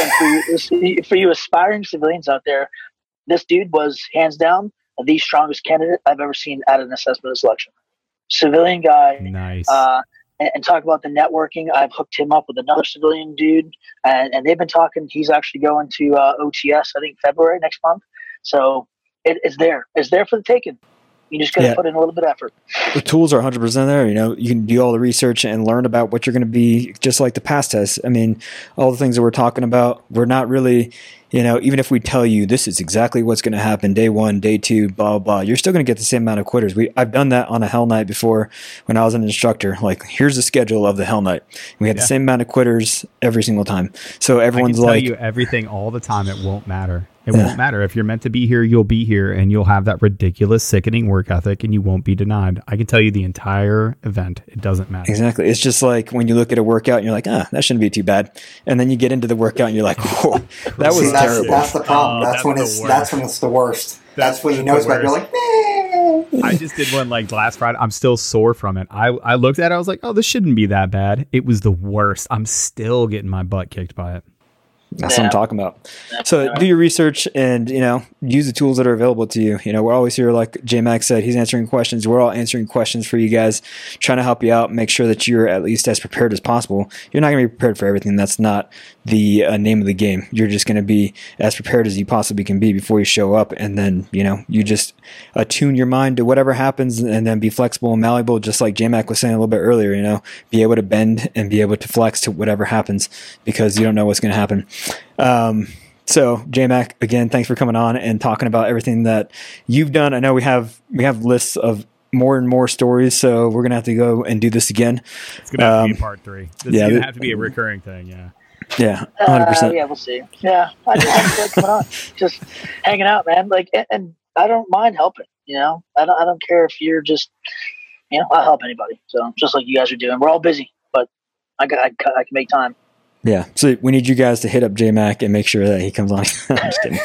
and for you, for you aspiring civilians out there, this dude was hands down the strongest candidate I've ever seen at an assessment and selection. Civilian guy, Nice. uh, and, and talk about the networking. I've hooked him up with another civilian dude, and, and they've been talking. He's actually going to uh, O T S, I think February next month. So it, it's there. It's there for the taking. You just got to Yeah. put in a little bit of effort. The tools are one hundred percent there. You know, you can do all the research and learn about what you're going to be, just like the past tests. I mean, all the things that we're talking about, we're not really, you know, even if we tell you this is exactly what's going to happen day one, day two, blah, blah, you're still going to get the same amount of quitters. We, I've done that on a Hell Night before when I was an instructor. Like, here's the schedule of the Hell Night. We had Yeah. the same amount of quitters every single time. So I can everyone's tell like, you everything all the time. It won't matter. It Yeah. won't matter. If you're meant to be here, you'll be here, and you'll have that ridiculous, sickening work ethic, and you won't be denied. I can tell you the entire event. It doesn't matter. exactly. It's just like when you look at a workout and you're like, ah, that shouldn't be too bad. And then you get into the workout and you're like, whoa, that was See, that's, terrible. that's the problem. Oh, that's, that's when the it's worst. that's when it's the worst. That's, That's when you the know it's bad. You're worst. like, eh. I just did one like last Friday. I'm still sore from it. I, I looked at it. I was like, oh, this shouldn't be that bad. It was the worst. I'm still getting my butt kicked by it. That's what Yeah. I'm talking about. So do your research and, you know, use the tools that are available to you. You know, we're always here, like J Max said, he's answering questions. We're all answering questions for you guys, trying to help you out, make sure that you're at least as prepared as possible. You're not going to be prepared for everything. That's not the uh, name of the game. You're just going to be as prepared as you possibly can be before you show up. And then, you know, you just attune your mind to whatever happens and then be flexible and malleable, just like J Mac was saying a little bit earlier, you know, be able to bend and be able to flex to whatever happens because you don't know what's going to happen. Um, so J Mac, again, thanks for coming on and talking about everything that you've done. I know we have, we have lists of more and more stories, so we're going to have to go and do this again. It's going to have to be Um, part three. This yeah, is going th- to have to be a recurring thing. Yeah. Yeah. one hundred Uh, percent. yeah, we'll see. Yeah, I just I just like coming on, just hanging out, man. Like, and, and I don't mind helping. You know, I don't. I don't care if you're just, you know, I'll help anybody. So just like you guys are doing, we're all busy, but I got, I, I can make time. Yeah. So we need you guys to hit up J Mac and make sure that he comes on. I'm just kidding.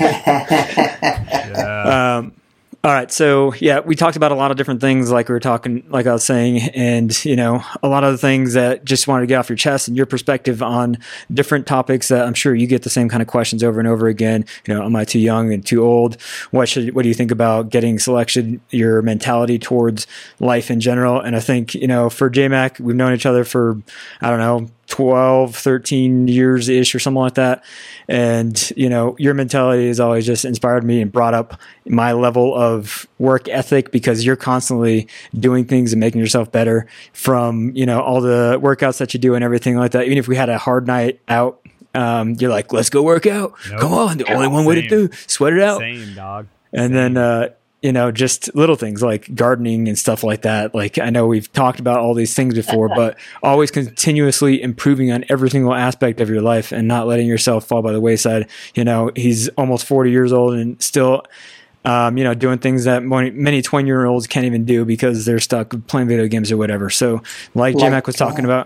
Yeah. Um, all right. So yeah, we talked about a lot of different things, like we were talking, like I was saying, and you know, a lot of the things that just wanted to get off your chest and your perspective on different topics that I'm sure you get the same kind of questions over and over again. You know, am I too young and too old? What should, what do you think about getting selection, your mentality towards life in general? And I think, you know, for J Mac, we've known each other for, I don't know, twelve, thirteen years ish or something like that. And, you know, your mentality has always just inspired me and brought up my level of work ethic because you're constantly doing things and making yourself better from, you know, all the workouts that you do and everything like that. Even if we had a hard night out, um, you're like, let's go work out. Nope. Come on. The only one way to Same. do, sweat it out. Same, dog. And then, uh, you know, just little things like gardening and stuff like that. Like, I know we've talked about all these things before, but always continuously improving on every single aspect of your life and not letting yourself fall by the wayside. You know, he's almost forty years old and still, um, you know, doing things that many twenty year olds can't even do because they're stuck playing video games or whatever. So like, Like, J Mac was talking uh, about,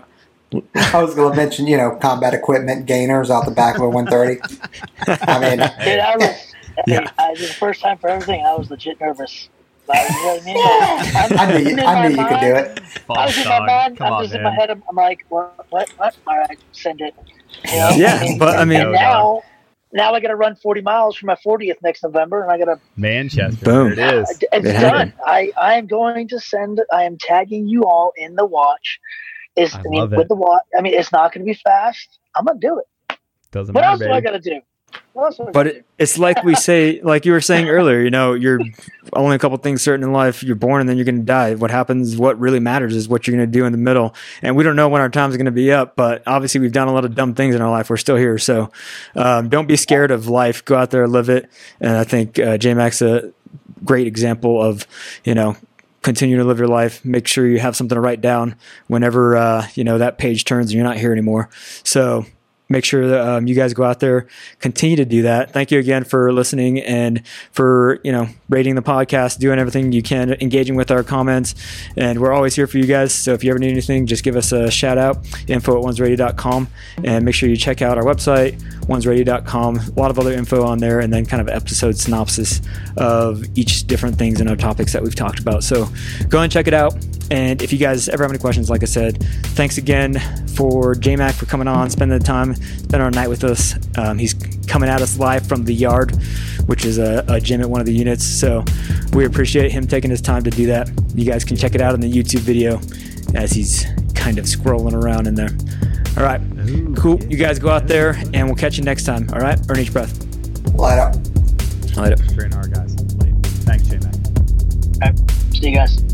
I was going to mention, you know, combat equipment gainers out the back of a one thirty. I mean, Dude, I was, Yeah. I, the first time for everything, I was legit nervous. Like, you know what I mean? I, I knew you, in I my knew you could do mind- it. I was False in my dog. mind. Come I'm on, just in man. my head. I'm, I'm like, what, what, what? All right, send it. You know? Yeah, And- but I mean- and now, now I got to run forty miles for my fortieth next November, and I got to. Manchester. Boom. There it is. It's It done. happened. I I am going to send. I am tagging you all in the watch. Is I I, mean love with it. the watch. I mean, it's not going to be fast. I'm gonna do it. Doesn't What matter, else do I baby. got to do? What else do I but gotta it, do? it's like we say, like you were saying earlier, you know, you're only a couple things certain in life. You're born and then you're going to die. What happens, what really matters is what you're going to do in the middle. And we don't know when our time's going to be up, but obviously we've done a lot of dumb things in our life. We're still here. So um, don't be scared of life. Go out there, live it. And I think uh, J Mac's a great example of, you know, continue to live your life. Make sure you have something to write down whenever, uh, you know, that page turns and you're not here anymore. So make sure that um, you guys go out there, continue to do that. Thank you again for listening and for, you know, rating the podcast, doing everything you can, engaging with our comments. And we're always here for you guys. So if you ever need anything, just give us a shout out, info at ones radio dot com. And make sure you check out our website, ones radio dot com. A lot of other info on there, and then kind of episode synopsis of each different things and our topics that we've talked about. So go and check it out. And if you guys ever have any questions, like I said, thanks again for J-Mac for coming on, spending the time, spending our night with us. Um, he's coming at us live from the Yard, which is a, a gym at one of the units. So we appreciate him taking his time to do that. You guys can check it out in the YouTube video as he's kind of scrolling around in there. All right. Ooh, cool. You guys go out there, and we'll catch you next time. All right? Earn each breath. Light up. Light up. Train hard, guys. Thanks, J-Mac. All right. See you guys.